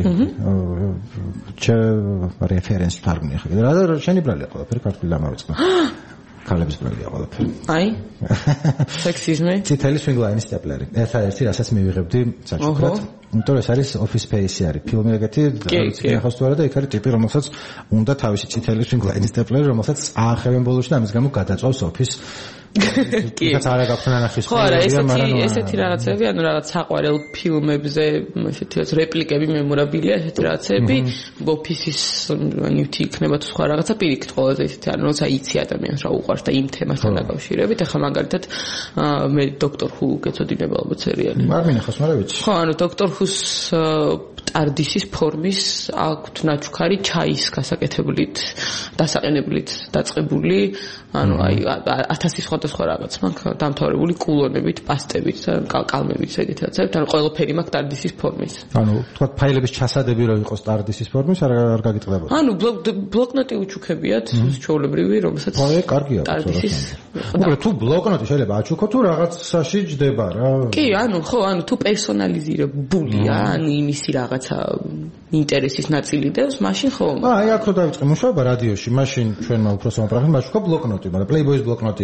რეფერენს თარგმნია ხა. რა შენი ბრალია ყველაფერი ქართული დამავიწყდა. ქალების ბრალია ყველაფერი. აი. სექსიზმი. ციტელი სვინგლაინის სტეპლერი. ეს არის ერთი, რასაც მივიღებდი საჩუქრად. იმიტომ ეს არის Office Space-ი არის. ფილმი ეგეთი, ახავს თუ არა და იქ არის ტიპი, რომელსაც უნდა თავისი ციტელი სვინგლაინის სტეპლერი, რომელსაც აახევენ ბოლოში და ამის გამო გადაწვავს Office. კი. ეს არა გაქვთ ნახის. ხო არა, ესეთი ესეთი რაღაცები, ანუ რაღაც საყვარელ ფილმებზე, ესეთი რაც რეპლიკები მემორაბილია, ესეთი რაღაცები, Office-ის ნივთი იქნება თუ სხვა რაღაცა პირიქით ყველაზე ესეთი, ანუ როცა იცი ადამიანს რა უყვარს და იმ თემასთან დაკავშირებით, ახლა მაგალითად მე Doctor Who გეცოდინება ალბათ სერიალი. არ მინახავს, მაგრამ ვიცი. ხო, ანუ Doctor Who-ს ტარდისის ფორმის აქვთ ნაჩუქარი ჩაის გასაკეთებლით, დასაყენებლით დაწყებული, ანუ აი ათასი სხვადასხვა რაღაც მაქვს დამთავრებული კულონებით, პასტებით, კალმებით, ეგეთ რაღაცებით, ანუ ყველაფერი მაქვს ტარდისის ფორმის. ანუ თქვა ფაილების ჩასადები რო იყოს ტარდისის ფორმის, არ არ გაგიტყდებოდა. ანუ ბლოკნოტი უჩუქებიათ, ჩვეულებრივი, რომელსაც ხო, ეგ კარგია. ტარდისის. უბრალოდ თუ ბლოკნოტი შეიძლება აჩუქო თუ რაღაცაში ჯდება რა. კი, ანუ ხო, ანუ თუ პერსონალიზირებულია, ანუ იმისი რაღაცა ინტერესის ნაწილი დევს, მაშინ ხო. აი, აქ რო დავიწყე მუშაობა რადიოში, მაშინ ჩვენმა უფროსმა პრაღმ მაშუქა ბლოკნოტი, მაგრამ Playboy-ის ბლოკნოტი იყო, ეს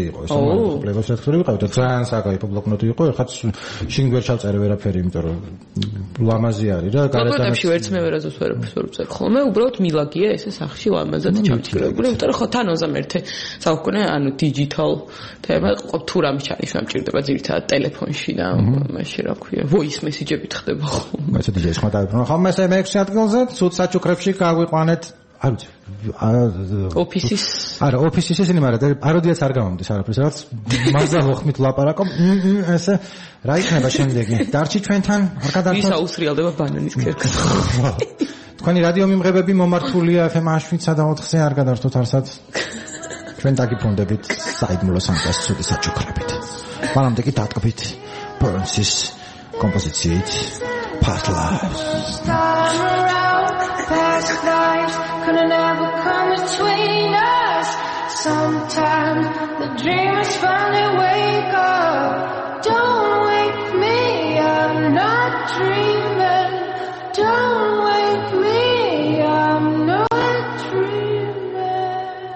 პლებოს რექტორი ვიყავი და ძალიან საკაიფო ბლოკნოტი იყო, ეხაც შინ ვერ ჩავწერე ვერაფერი, იმიტომ რომ ლამაზი არის რა, გარდამში ვერც მე ვერაზოს ვერაფერს ვერ ვწერ ხოლმე, უბრალოდ მილაგია ესე სახში ლამაზად ჩამჭრებული, იმიტომ რომ ხო თან ოცდამეერთე საუკუნე ანუ digital თემა თუ რამე ჩაიშვა მჭირდება ძირითადად ტელეფონში და მაშინ რა ქვია, voice message-ებით ხდება ხოლმე. ესეთი ჯერ ხმატავენ. ხო, მე მეექვსე ადგილზე ცუდ საჩუქრებში გავიყვანეთ არ ვიცი ოფისის არა ოფისის ისინი მაგრამ პაროდიაც არ გამომდის არაფერს რაც მაგზალო ხმით ლაპარაკობ ესე რა იქნება შემდეგი დარჩი ჩვენთან არ გადარჩა ისა უსრიალდება ბანანის ქერქს თქვენი რადიო მიმღებები მომართულია ეფ ემ შვიდსა და ოთხზე არ გადარჩოთ არსად ჩვენ დაგიფრონდებით საიდმულო სამკას ცუდი საჩუქრებით მანამდე კი დატკბით ბორნსის კომპოზიციით past lives past lives couldn't ever come between us. Sometimes the dreamers finally wake up. Don't wake me, I'm not dreaming. Don't wake me, I'm not dreaming.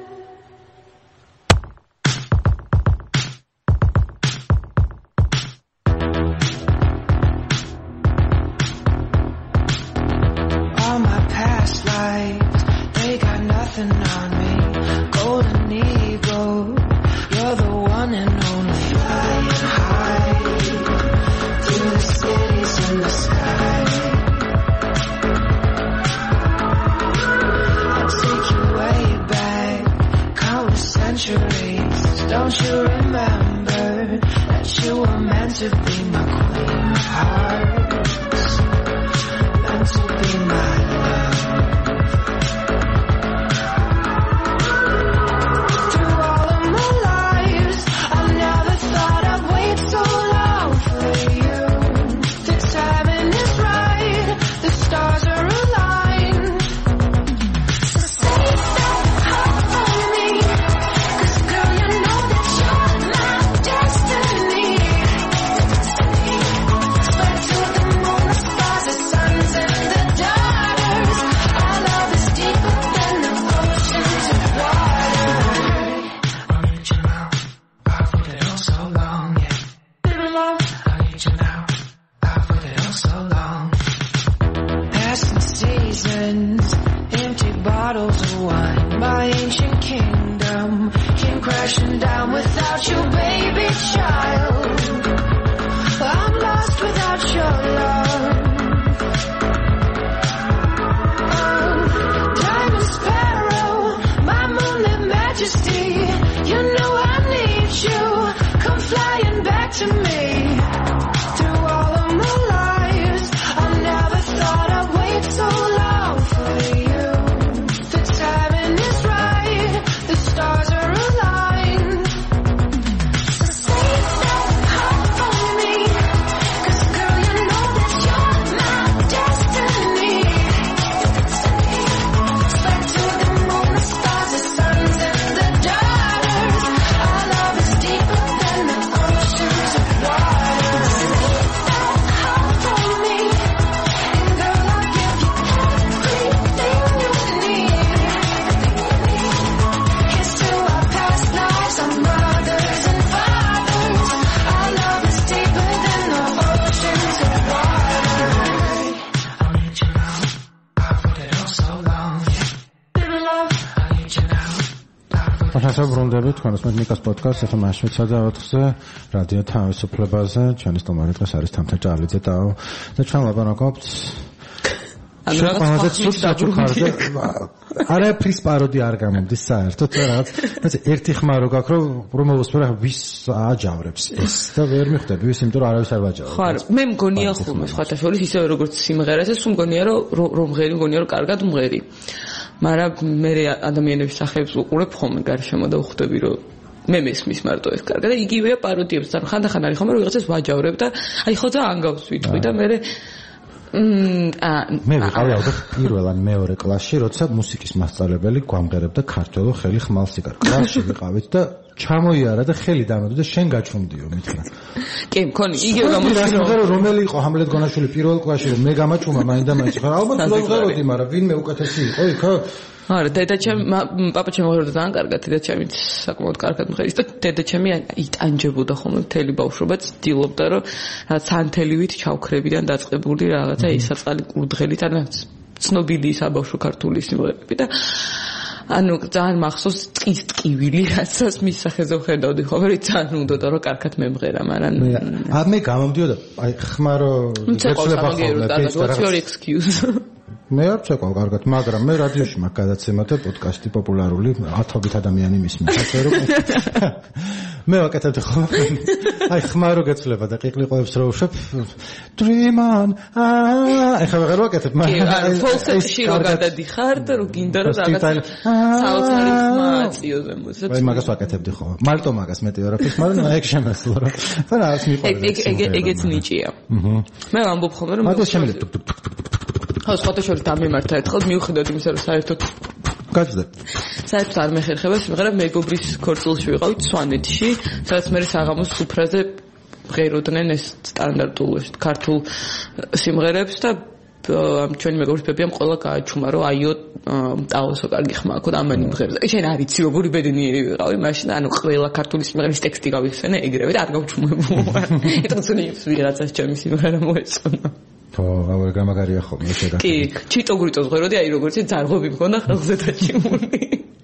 All my past lives, they got nothing on me. Golden eagle, you're the one and only. Flying high through the cities in the sky. I'll take you way back, countless centuries. Don't you remember that you were meant to be my queen of hearts, meant to be my love. ბრუნდებით თქვენს მე ნიკას პოდკასტს ეფ ემ შვიდსა და ოთხზე რადიო თავისუფლებაზე ჩვენი სტუმარი დღეს არის თამთა ჭარლიძე და და ჩვენ ლაპარაკობთ ანუ რაღაცა ცუდი საჩუქარზე არაფრის პაროდი არ გამომდის საერთოდ რაღაც ეს ერთი ხმა რო გაქვს რომ რომაუსფერა ვის აჯავრებს ეს და ვერ მიხვდები ვის იმიტომ რომ არავის არ ვაჯავრებს ხო არა მე მგონია ხოლმე სხვათა შორის ისევე როგორც სიმღერაზე სულ მგონია რომ რომ მღერი მგონია რომ კარგად მღერი მაგრამ მე ადამიანების სახელებს უყურებ ხოლმე გარშემო და ვხვდები რომ მე მესმის მარტო ეს კარგად და იგივეა პაროდიებს თან ხანდახან არის ხოლმე რომ ვიღაცას ვაჯავრებ და აი ხო და ანგავს ვიტყვი და მე მე ვიყავი ალბათ პირველ ან მეორე კლასში როცა მუსიკის მასწავლებელი გვამღერებდა ქართველო ხელი ხმალს იკარ კლასში ვიყავით და ჩამოიარა და ხელი დამედო და შენ გაჩვენდიო მითხრა კი მქონი იგივე გამოსწრო რომელი იყო ჰამლეთ გონაშვილი პირველ კლასში რომ მე გამაჩვენა მაინდა მაინც ხარ ალბათ ვღეროდი მაგრამ ვინმე უკეთესი იყო იქ არა, დედაჩემ, პაპაჩემ მოხერდა ძალიან კარგად, დედაჩემიც საკმაოდ კარგად მღერის და დედაჩემი იტანჯებოდა ხოლმე მთელი ბავშვობა, ცდილობდა რომ რაღაც სანთელივით ჩავქრებიდან დაწყებული რაღაცა ისაწყალი კურდღელით, ან ცნობილი საბავშვო ქართული სიმღერები და ანუ ძალიან მახსოვს ტყის ტკივილი, რასაც მის სახეზე ვხედავდი ხოლმე, ძალიან უნდოდა რომ კარგად მემღერა, მაგრამ ა მე გამომდიოდა, აი ხმარო გეცლება ხოლმე, what's your excuse? მე არ წეკვალ კარგად, მაგრამ მე რადიოში მაქვს გადაცემა და პოდკასტი პოპულარული, ათობით ადამიანი მისმენს, ასე რომ მე ვაკეთებდი ხოლმე. აი ხმარო გეცლება და ყიყლიყოებს რო ვშვებ, dream on. აი ხა ვეღარ ვაკეთებ, მაგრამ ფოლსებში რო გადადიხარ და რო გინდა რომ რაღაც საოცარი ხმა აწიოზე მოსებს. აი მაგას ვაკეთებდი ხოლმე. მარტო მაგას მეტი ვერაფერს, მაგრამ აი ეგ შემასულა რა. და რაღაც მიყვარდა. ეგ ეგეც ნიჭია. მე ვამბობ ხოლმე რომ მაგას შემიძლია ხო, სხვათა შორის დამემართა ერთხელ მიუხედავად იმისა, რომ საერთოდ გაძლებ. საერთოდ არ მეხერხება სიმღერა მეგობრის ქორწილში ვიყავით სვანეთში, სადაც მე საღამოს სუფრაზე ღეროდნენ ეს სტანდარტულ ქართულ სიმღერებს და ამ ჩვენი მეგობრის ბებიამ ყველა გააჩუმა, რომ აიო ტაოსო კარგი ხმა აქვს და ამანი მღერს. შენ არ იცი როგორი ბედნიერი ვიყავი მაშინ, ანუ ყველა ქართული სიმღერის ტექსტი გავიხსენე ეგრევე და არ გავჩუმებულვარ. ეთქცუნი ვიღაცას ჩემი სიმღერა მოეწონა. ხო, აღარ გამაგარია ხოლმე შეგა. კი, ჩიტო გრიტოს ღეროდი, აი როგორც ძარღვები მქონდა ხელზე დაჭიმული.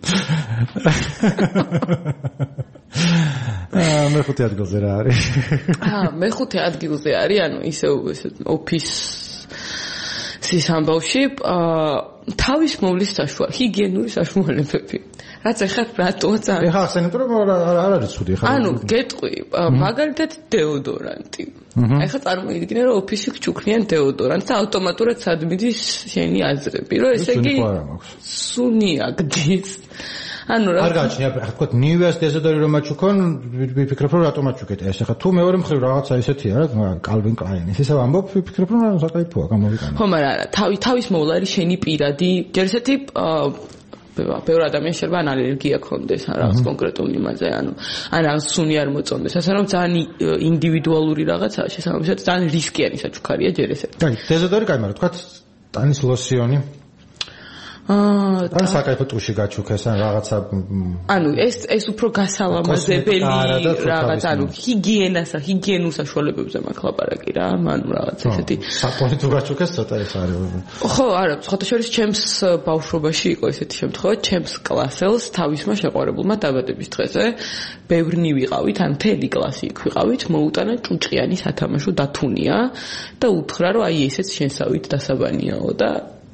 აა, მეხუთე ადგილზე რა არის? აა, მეხუთე ადგილზე არის, ანუ ისე ოფის სის ამბავში, აა, თავის მოვლის საშუალო, ჰიგიენური საშუალებები. რაც ახლა რატოა ძალიან ეხლა ახსენეთ რომ არ არის ცუდი ხარ ანუ გეტყვი მაგალითად დეოდორანტი ახლა წარმოიდგინე რომ ოფისში გჩუქნიან დეოდორანტს და ავტომატურად სადმიდის შენი აზრები რომ ესე იგი სუნია გდის ანუ რა არ გაჩნია ახლა თქვა ნივეას დეზოდორი რომ აჩუქონ ვიფიქრებ რომ რატომ აჩუქეთ ეს ახლა თუ მეორე მხრივ რაღაცა ესეთია რა კალვინ კლაინის ისე ვამბობ ვიფიქრებ რომ საკაიფოა გამოვიყენო ხო მაგრამ არა თავი თავის მოვლა არის შენი პირადი ჯერ ესეთი ბევრი ადამიანი შეიძლება ან ალერგია ქონდეს ან რაღაც კონკრეტულ იმაზე, ანუ ან რაღაც სუნი არ მოწონდეს. ასე რომ ძალიან ინდივიდუალური რაღაცაა, შესაბამისად ძალიან რისკიანი საჩუქარია ჯერ ესე. კაი, დეზოდორი კაი, მაგრამ თქვა ტანის ლოსიონი აა ან საკაიფო ტუში გაჩუქეს ან რაღაცა ანუ ეს ეს უფრო გასალამაზებელი რაღაც ანუ ჰიგიენას ჰიგიენურ საშუალებებზე მაქვს ლაპარაკი რა ანუ რაღაც ესეთი საკონი თუ გაჩუქეს ცოტა ეს არის ხო არა სხვათა შორის ჩემს ბავშვობაში იყო ესეთი შემთხვევა ჩემს კლასელს თავისმა შეყვარებულმა დაბადების დღეზე ბევრნი ვიყავით ან მთელი კლასი იქ ვიყავით მოუტანა ჭუჭყიანი სათამაშო დათუნია და უთხრა რომ აი ესეც შენსავით დასაბანიაო და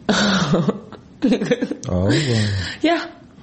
აუ ja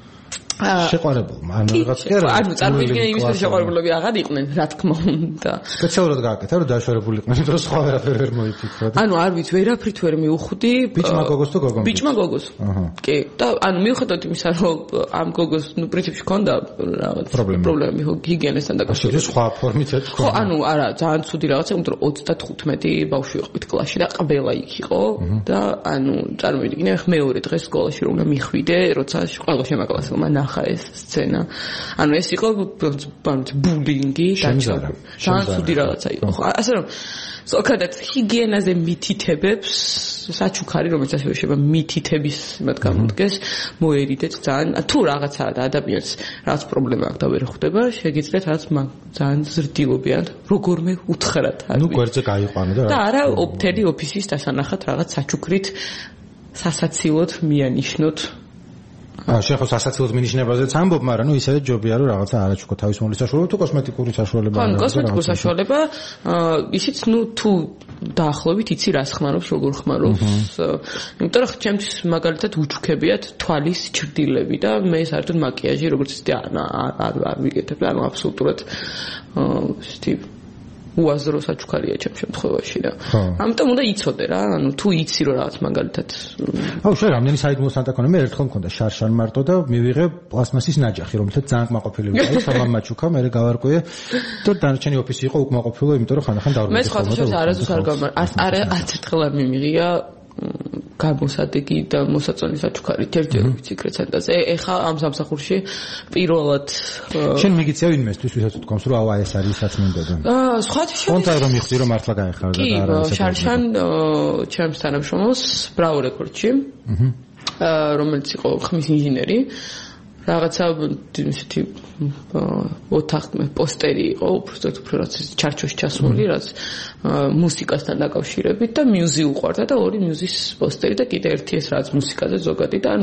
შეყვარებულმა ანუ რაღაც კი არა ანუ წარმოიდგინე იმის რომ შეყვარებულები აღარ იყვნენ რა თქმა უნდა სპეციალურად გააკეთა რომ დაშვერებული იყვნენ რომ სხვა ვერაფერ ვერ მოიფიქრა ანუ არ ვიცი ვერაფრით ვერ მივხვდი ბიჭმა გოგოს თუ გოგომ ბიჭმა გოგოს კი და ანუ მივხვდით იმისა რომ ამ გოგოს ნუ პრინციპში ქონდა რაღაც პრობლემები ჰიგიენესთან დაკავშირებით სხვა ფორმით ეთქო ხო ანუ არა ძალიან ცუდი რაღაცა იმიტომ რომ ოცდათხუთმეტი ბავშვი ვიყავით კლასში და ყველა იქ იყო და ანუ წარმოიდგინე მეორე დღეს სკოლაში რომ უნდა მიხვიდე როცა ყველა შემაკლასელმა ხა ეს სცენა. ანუ ეს იყო ბულინგი და ძალიან ცუდი რაღაცა იყო. ხო, ასე რომ ზოგადად ჰიგიენაზე მითითებებს საჩუქარი რომელიც ასევე შეიძლება მითითების იმად გამოდგეს, მოერიდეთ ძალიან. თუ რაღაცაა და ადამიანს რაღაც პრობლემა აქვს და ვერ ხვდება, შეგიძლიათ რაღაც ძალიან ზრდილობიან როგორმე უთხრათ. ნუ გვერდზე გაიყვანო და და არა ოფთელი ოფისის დასანახად რაღაც საჩუქრით სასაცილოდ მიანიშნოთ აა შეხო სასაცილოდ მინიშნებაზეც ამბობ, მაგრამ ნუ ისედაც ჯობია რომ რაღაცა არაჩუქო თავის მომლის საშუალება თუ კოსმეტიკური საშუალება არა. ხო, კოსმეტიკური საშუალება, აა ისიც ნუ თუ დაახლოებით იცი რას ხმარობს, როგორ ხმარობს. იმიტომ რომ ჩემთვის მაგალითად უჩუქებიათ თვალის ჩრდილები და მე საერთოდ მაკიაჟი როგორც ისეთი არ არ არ ვიგეთებ, ანუ აბსოლუტურად აა ისეთი უაზრო საჩუქარია ჩემ შემთხვევაში და ამიტომ უნდა იცოდე რა ანუ თუ იცი რომ რაღაც მაგალითად აუ შენ რამდენი საიდუმლო სანტაკონე მე ერთხელ მქონდა შარშან მარტო და მივიღე პლასმასის ნაჯახი რომელთაც ძალიან კმაყოფილი ვიყავი სამამ ჩუქა მე გავარკვიე და დანარჩენი ოფისი იყო უკმაყოფილო იმიტომ რომ ხანდახან დავრულე მე სხვა შორის არასდროს არ გამარ არ არც ერთხელ არ მიმიღია გამოსადეგი და მოსაწონი საჩუქარი ჯერჯერ ვიციქრე ცენტრაზე ეხა ამ სამსახურში პირველად შენ მიგიცია ვინმესთვის ვისაც თქოს რომ ავა ეს არის რაც მინდოდა აა სხვა შორის კონთა რომ მიხდი რომ მართლა გაეხარდა და არა ისე კი შარშან ჩემს თანამშრომელს ბრაუ რეკორდში რომელიც იყო ხმის ინჟინერი. რაღაცა ისეთი ოთახმე პოსტერი იყო, უბრალოდ უფრო რაც ჩარჩოში ჩასმული, რაც მუსიკასთან დაკავშირებით და მიუზი უყვარდა და ორი მიუზის პოსტერი და კიდე ერთი ეს რაც მუსიკაზე ზოგადი და ანუ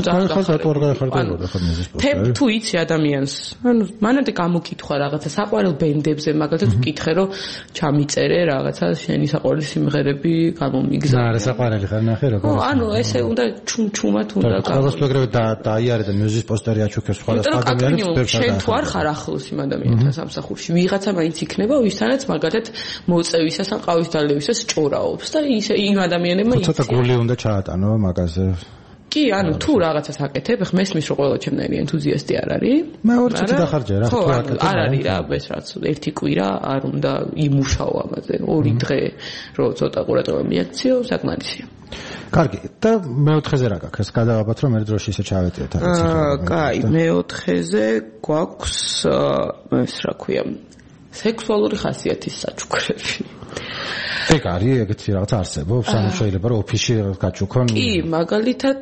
ძალიან თუ იცი ადამიანს, ანუ მანამდე გამოკითხვა რაღაცა საყვარელ ბენდებზე, მაგალითად ვკითხე რომ ჩამიწერე რაღაცა შენი საყვარელი სიმღერები გამომიგზავნე. არა, საყვარელი ხარ ნახე როგორ. ანუ ესე უნდა ჩუმჩუმად უნდა გავა. ყველას მეგრევე და დაიარე და მიუზის პოსტერი აჩუქე სხვადასხვა ადამიანებს შენ თუ არ ხარ ახლოს იმ ადამიანთან სამსახურში ვიღაცა მაინც იქნება ვისთანაც მაგალითად მოწევისას ან ყავის დალევისას ჭორაობს და ის იმ ადამიანებმა ცოტა გული უნდა ჩაატანო მაგაზე კი ანუ თუ რაღაცას აკეთებ ხა მესმის რომ ყველა ჩემნაირი ენთუზიასტი არ არის მეორე ცოტა დახარჯე რა ხო არ არის რა ეს რაც ერთი კვირა არ უნდა იმუშაო ამაზე ორი დღე რომ ცოტა ყურადღება მიაქციო საკმარისია კარგი და მეოთხეზე რა გაქვს? გადავაბათ რომ მე დროში ისე ჩავეტიოთ რაღაც. აა, კაი, მეოთხეზე გვაქვს ეს რა ქვია, სექსუალური ხასიათის საჩუქრები. ეგ არის ეგეთი რაღაც არსებობს, ანუ შეიძლება რომ ოფისში გაჩუქონ. კი, მაგალითად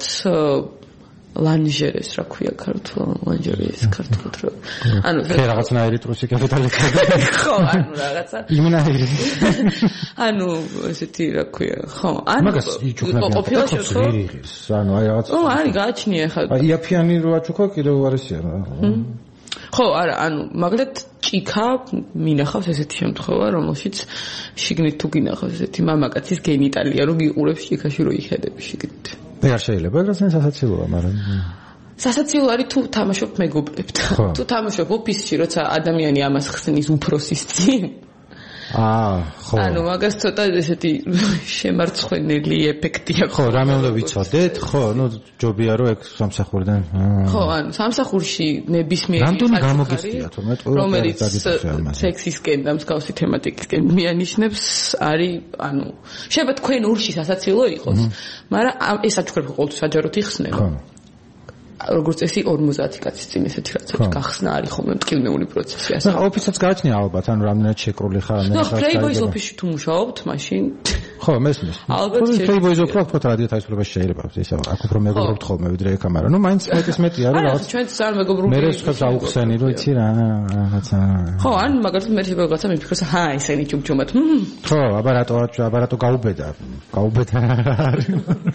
ლანჟერეს რა ქვია ქართულ ლანჟერეს ქართულად რა ანუ ხე რაღაცნაირი ტრუსიკები დალექება ხო ანუ რაღაცა იმნაირი ანუ ესეთი რა ქვია ხო ანუ მაგას იჩუქნებიან ყოფილა ხო ანუ აი რაღაც ო არის გააჩნია ხა აი იაფიანი რო აჩუქო კიდევ უარესია რა ხო არა ანუ მაგალითად ჭიქა მინახავს ესეთი შემთხვევა რომელშიც შიგნით თუ გინახავს ესეთი მამაკაცის გენიტალია რო გიყურებს ჭიქაში რო იხედები შიგნით არ შეიძლება ეგრე სასაცილოა მაგრამ სასაცილო არის თუ თამაშობ მეგობრებთან თუ თამაშობ ოფისში როცა ადამიანი ამას ხსნის უფროსის წინ აა ხო ანუ მაგას ცოტა ესეთი შემარცხვენელი ეფექტია ხო რამე უნდა ვიცოდეთ ხო ნუ ჯობია რომ ეგ სამსახურიდან ხო ანუ სამსახურში ნებისმიერი რამდენი გამოგიწიათ რომ რომელიც სექსისკენ და მსგავსი თემატიკისკენ მიანიშნებს არის ანუ შეიძლება თქვენ ურში სასაცილო იყოს მაგრამ ეს საჩუქრები ყოველთვის საჯაროდ იხსნება ხო როგორც წესი ორმოცდაათი კაცის წინ ესეთი რაღაცა გახსნა არის ხოლმე მტკივნეული პროცესი ასე. და ოფისაც გააჩნია ალბათ, ანუ რამდენად შეკრული ხარ, რამდენად ხარ. ნუ Playboys ოფისში თუ მუშაობთ, მაშინ ხო, მესმის. ალბათ Playboys ოფისში უფრო რადიო თავისუფლება შეიძლება, ისე აქ უფრო მეგობრობთ ხოლმე ვიდრე ეგ, მაგრამ ნუ მაინც მეტის მეტია რომ რაღაც ჩვენ ძალიან მეგობრობთ. მე რესხებს აუხსენი რომ იცი რა, რაღაცა. ხო, ან მაგალითად მე რაღაცა მიფიქროს, ჰა, ისენი ჩუმჩუმად. ხო, აბა რატო აბა რატო გაუბედა? გაუბედა არის.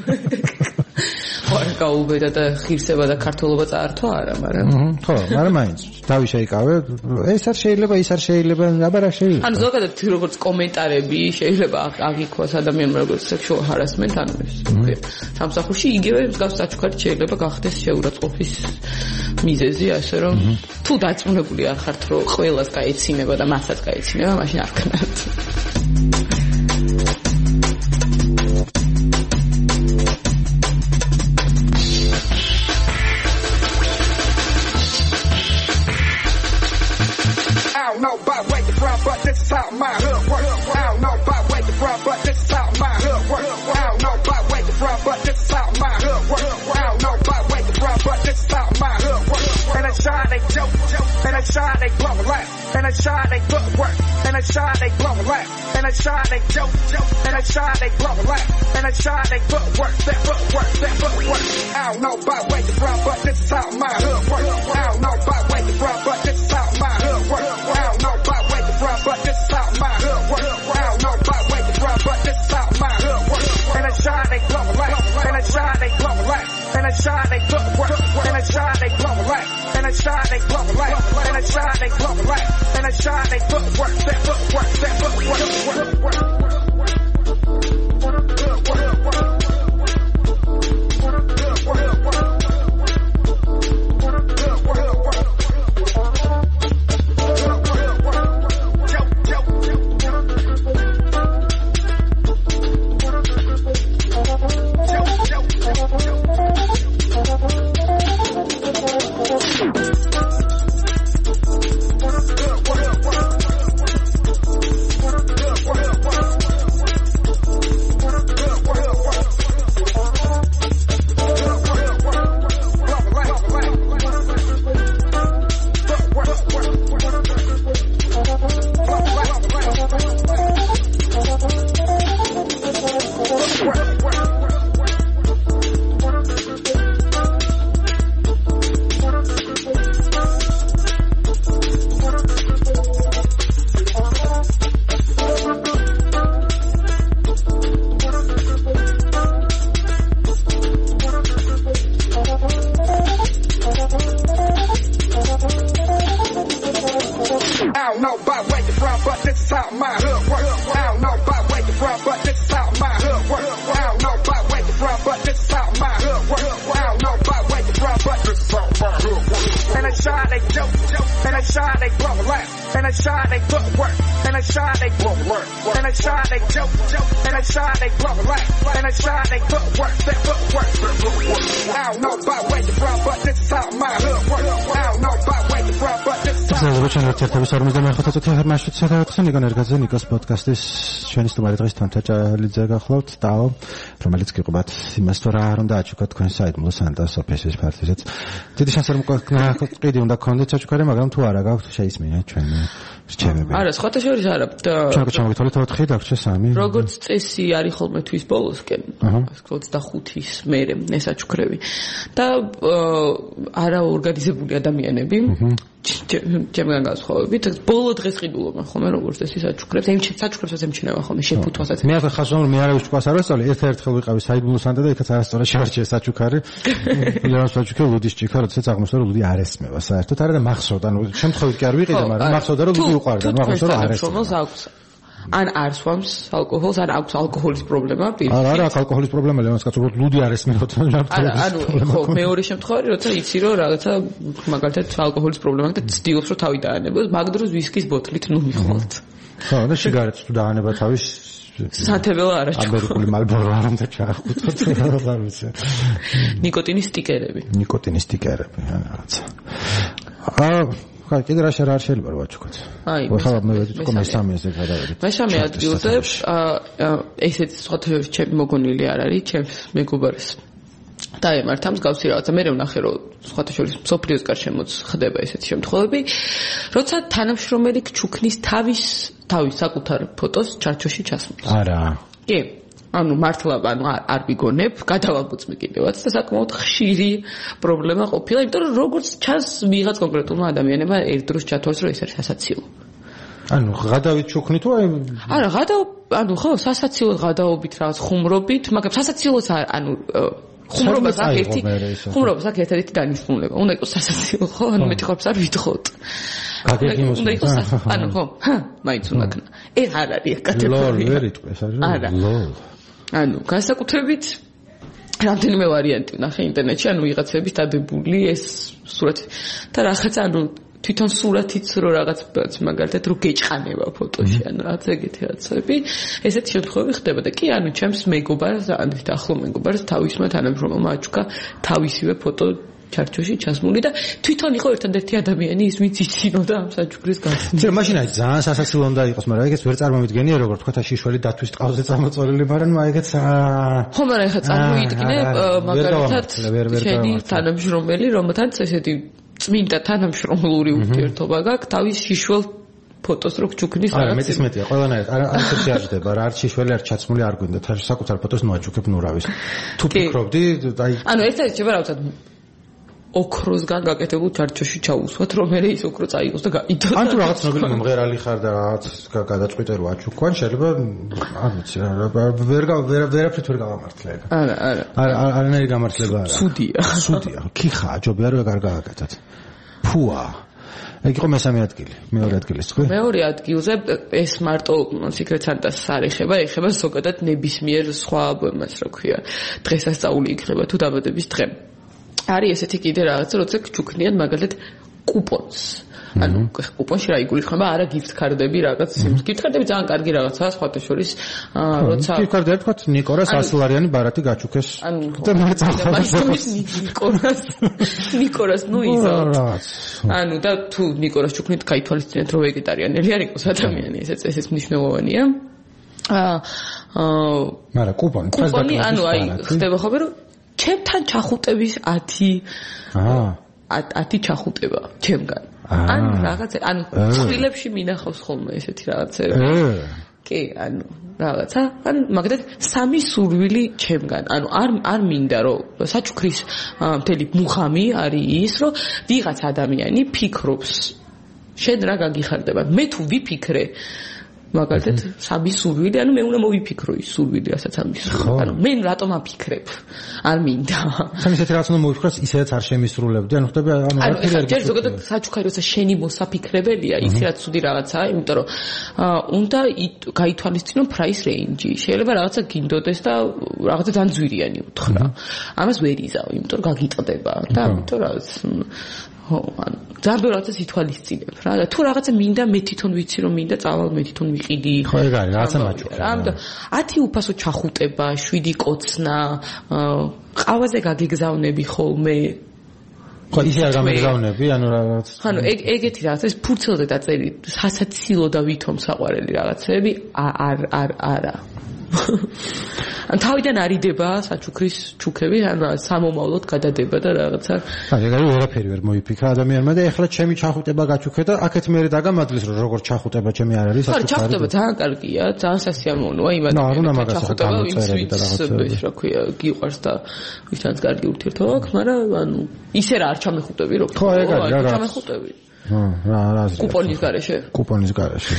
ხო, გაუბედა და ხირსება და ქართულობა წაართვა არა, მაგრამ ხო, მაგრამ მაინც თავი შეიკავე, ეს არ შეიძლება, ის არ შეიძლება, აბა რა შეიძლება. ანუ ზოგადად როგორც კომენტარები შეიძლება აღიქვას ადამიანმა როგორც sexual harassment ანუ ეს. სამსახურში იგივე მსგავს საჩუქარი შეიძლება გახდეს შეურაცხყოფის მიზეზი, ასე რომ თუ დაწუნებული არ ხართ რომ ყველას გაეცინება და მასაც გაეცინება, მაშინ არ ქნათ. But this is how my hood works. I don't know about where you're from, but this is how my hood works. I don't know about where you're from, but this is how my hood works. I don't know about where you're from, but this is how my hood works. And they shine, they joke, and they shine, they blow a laugh. And they shine, they footwork. And they shine, they blow a laugh. And they shine, they joke, and they shine, they blow a laugh. And they shine, they footwork, that footwork, that footwork. I don't know about where you're from, but this is how my hood works. I don't know about where you're from, but this is how my hood works. I don't know about where you're from, but this is how my hood works. I don't know about where you're from, but this is how my hood works. And they shine, they blow a laugh. And they shine, they blow a laugh. And they shine, they footwork. And they shine, they blow a laugh. And they shine, they blow a laugh. And they shine, they blow a laugh. And they shine, they footwork. That footwork, that footwork. I don't know about where you from, but this is how my hood works. I don't know about where you from, but this is how my hood works. I don't know about where you from, but this is how my hood works. I don't know about where you from, but this is how my hood works. And they shy, they joke, joke, and they shy, they blow a laugh, and they shy, they footwork, and they shy, they blow work, and they shy, they joke, joke, and they shy, they blow a laugh, and they shy, they footwork, their footwork, their footwork. I don't know about where you from, but this is how my hood works. I don't know about where you from, but this is how my hood works. ერთერთების ორმოცდამეხუთე წუთი ჰერმანშიც შედავთ ნიკო ნერგაძე ნიკოს პოდკასტის ჩვენი სტუმარი დღეს თანთა ჭალიძე გახლავთ დაო რომელიც გიყვებათ იმას თუ რა არ უნდა აჩუქოთ თქვენ საიდუმლო სანტას ოფისის პარტიზეც დიდი შანსი რომ ყიდი უნდა გქონდეთ საჩუქარი მაგრამ თუ არა გაქვთ შეისმინეთ ჩვენი რჩევები არა სხვათა შორის არა ჩვენ ჩამოვიტოლეთ ოთხი დაგჭე სამი როგორც წესი არის ხოლმე თვის ბოლოსკენ ოცდახუთის მერე ესაჩუქრები და არა ორგანიზებული ადამიანები ჩემგან განსხვავებით ბოლო დღეს ყიდულობენ ხოლმე როგორც წესი საჩუქრებს იმ საჩუქრებსაც ემჩნევა ხოლმე შეფუთვასაც მე ახლა ხაზობ მე არავის ჭკვას არ ვესწავლე ერთ-ერთხელ ვიყავი საიდუმლო სანტა და იქაც არასწორად შევარჩიე საჩუქარი ლევან საჩუქარი ლუდის ჭიქა როდესაც აღმოჩნდა რომ ლუდი არ ესმევა საერთოდ არა და მახსოვდა ანუ შემთხვევით კი არ ვიყიდე მაგრამ მახსოვდა რომ ლუდი უყვარდა ნუ აღმოჩნდა რომ არ ესმევა ან არ სვამს ალკოჰოლს ან აქვს ალკოჰოლის პრობლემა პირიქით არა არა აქვს ალკოჰოლის პრობლემა ლევანს კაცო უბრალოდ ლუდი არ ესმევა ანუ ხო მეორე შემთხვევა როცა იცი რომ რაღაცა მაგალითად ალკოჰოლის პრობლემა და ცდილობს რომ თავი დაანებოს მაგ დროს ვისკის ბოთლით ნუ მიხვალთ ხო და სიგარეტს თუ დაანება თავის სათებელა არა ამერიკული მალბორო არ უნდა ჩაახუტოთ არ ვიცი ნიკოტინის სტიკერები ნიკოტინის სტიკერები რაღაცა აა ხა კიდე რა შეიძლება არ შეიძლება რა ვაჩუქოთ აი ხა მე ვეძებ კომე სამი ესე გადავედით მაშამე ადგილზე ესეც სხვათა შორის ჩემი მოგონილი არ არის ჩემს მეგობარს დაემართა მსგავსი რაღაცა მე ვნახე რომ სხვათა შორის მსოფლიოს გარშემოც ხდება ესეთი შემთხვევები როცა თანამშრომელი ჩუქნის თავის თავის საკუთარ ფოტოს ჩარჩოში ჩასმოს არა კი ანუ მართლა ანუ არ ვიგონებ გადავამოწმე კიდევაც და საკმაოდ ხშირი პრობლემა ყოფილა იმიტომ რომ როგორც ჩანს ვიღაც კონკრეტულმა ადამიანებმა ერთ დროს ჩათვალეს რომ ეს არის სასაცილო ანუ გადავით ჩუქნით თუ აი არა გადავ ანუ ხო სასაცილო გადაობით რაღაც ხუმრობით მაგრამ სასაცილოც ანუ ხუმრობას აქ ერთი ხუმრობას აქ ერთ-ერთი დანიშნულება უნდა იყოს სასაცილო ხო ანუ მეტი ხორცს არ ვითხოვთ უნდა იყოს ანუ ხო მაინც უნდა ქნა ეს არ არის კატეგორია ლოლ ვერ იტყვეს არა ლოლ ანუ განსაკუთრებით რამდენიმე ვარიანტი ვნახე ინტერნეტში ანუ ვიღაცების დადებული ეს სურათი და რაღაცა ანუ თვითონ სურათიც რო რაღაც მაგალითად რო გეჭყანება ფოტოში ანუ რაღაც ეგეთი რაღაცები ესეთი შემთხვევები ხდება და კი ანუ ჩემს მეგობარს ან ახლო მეგობარს თავისმა თანამშრომელმა აჩუქა თავისივე ფოტო ჩარჩოში ჩასმული და თვითონ იყო ერთადერთი ადამიანი ის ვინც იცინოდა ამ საჩუქრის გასცემას. ძე მაშინ აი ძალიან სასაცილო უნდა იყოს, მაგრამ ეგეც ვერ წარმოვიდგენია როგორ თქვა და შიშველი დათვის ტყავზე წამოწოლილი, მაგრამ აი ეგეც ხო, მაგრამ ეხლა წარმოიდგინე მაგალითად შენი თანამშრომელი, რომელთაც ესეთი წმინდა თანამშრომლური ურთიერთობა გაქვს, თავის შიშველ ფოტოს რო ჩუქნის რაღაც. არა, მეტის მეტია, ყველანაირად არ არც არჯდება, რა არც შიშველი არ ჩაცმული არ გვინდა, თან საკუთარ ფოტოს ნოაჩუქებ ნურავის. თუ ფიქრობდი, აი ანუ ერთად შევა რა ვთქვათ ოქროსგან გაკეთებულ ჩარჩოში ჩაუსვათ, რომ მე ის ოქრო წაიღოს და გაიდოს. ან თუ რაღაც ნობილი მომღერალი ხარ და რაღაც გადაწყვიტე რომ აჩუქვან, შეიძლება არ ვიცი რა, ვერ ვერ ვერაფრით ვერ გავამართლე. არა, არა. არა, არანაირი გამართლება არა. ცუდია. ცუდია. ქიხა, ჯობია რომ არ გააკეთოთ. ფუა. ეგ იყო მესამე ადგილი, მეორე ადგილის თქვი? მეორე ადგილზე ეს მარტო Secret Santa-ს არ ეხება, ეხება ზოგადად ნებისმიერ სხვა ამას რა ქვია. დღესასწაული იქნება თუ დაბადების დღე. არის ესეთი კიდე რაღაცა, როცა ჩუქნიან მაგალითად კუპონს. ანუ კუპონში რა იგულისხმება, არა gift card-ები რაღაც, gift card-ები ძალიან კარგი რაღაცაა, სხვათა შორის, როცა gift card-ები თქვა ნიკორას one ლარიანი ბარათი გაჩუქეს. და მე წახვალეს ნიკორას. ნიკორას ნუ იზო. ანუ და თუ ნიკორას ჩუქნით, გაითვალისწინეთ, რომ ვეგეტარიანელი არ იყოს ადამიანი, ესეც ესეც მნიშვნელოვანია. აა მაგრამ კუპონი, კუპონი, ანუ აი ხდება ხოლმე რომ ჩემთან ჩახუტების ათი აა ათი ჩახუტება ჩემგან. ან რაღაცა, ანუ ხვილებში მინახავს ხოლმე ესეთი რაღაცები. კი, ანუ რაღაცა, ან მაგდეთ სამი სურვილი ჩემგან. ანუ არ არ მინდა რომ საჩუქრის მთელი მუხამი არის ის, რომ ვიღაც ადამიანი ფიქრობს შენ რა გაგიხარდება. მე თუ ვიფიქრე მაგალითად სამი სურვილი, ანუ მე უნდა მოვიფიქრო ის სურვილი, რასაც ამის. ანუ მე რატომ აფიქრებ? არ მინდა. სამი ისეთი რაღაც უნდა მოვიფიქროს, ისედაც არ შემისრულებდი, ანუ ხდება ანუ არ ფიქრები. ჯერ ზოგადად საჩუქარი როცა შენი მოსაფიქრებელია, ისი რაც ცუდი რაღაცაა, იმიტომ რომ უნდა გაითვალისწინო price range. შეიძლება რაღაცა გინდოდეს და რაღაცა ძალიან ძვირიანი უთხრა. ამას ვერ იზავ, იმიტომ რომ გაგიტყდება და ამიტომ რაღაც ხო, ანუ ძალიან ბევრ რაღაცას ითვალისწინებ რა და თუ რაღაცა მინდა მე თვითონ ვიცი რომ მინდა წავალ მე თვითონ ვიყიდი ხო ეგ არის რაღაცა მაჩუქა ამიტომ ათი უფასო ჩახუტება შვიდი კოცნა ყავაზე გაგეგზავნები ხოლმე ხო ისე არ გამეგზავნები ანუ რაღაც ანუ ეგ ეგეთი რაღაც ეს ფურცელზე დაწერი სასაცილო და ვითომ საყვარელი რაღაცები არ არ არა ან თავიდან არიდება საჩუქრის ჩუქები ან სამომავლოდ გადადება და რაღაცა აი ეგ არის ვერაფერი ვერ მოიფიქრა ადამიანმა და ეხლა ჩემი ჩახუტება გაჩუქე და აქეთ მე დაგამადლის რომ როგორ ჩახუტება ჩემი არ არის საჩუქარი ხო ჩახუტება ძალიან კარგია ძალიან სასიამოვნოა იმ ადამიანს ჩახუტება ის რა ქვია გიყვარს და ვისთანაც კარგი ურთიერთობა აქვს მაგრამ ანუ ისე რა არ ჩამეხუტები რომ ხო ეგ არის რა ჩამეხუტები ხო რა რა კუპონის გარეშე კუპონის გარეშე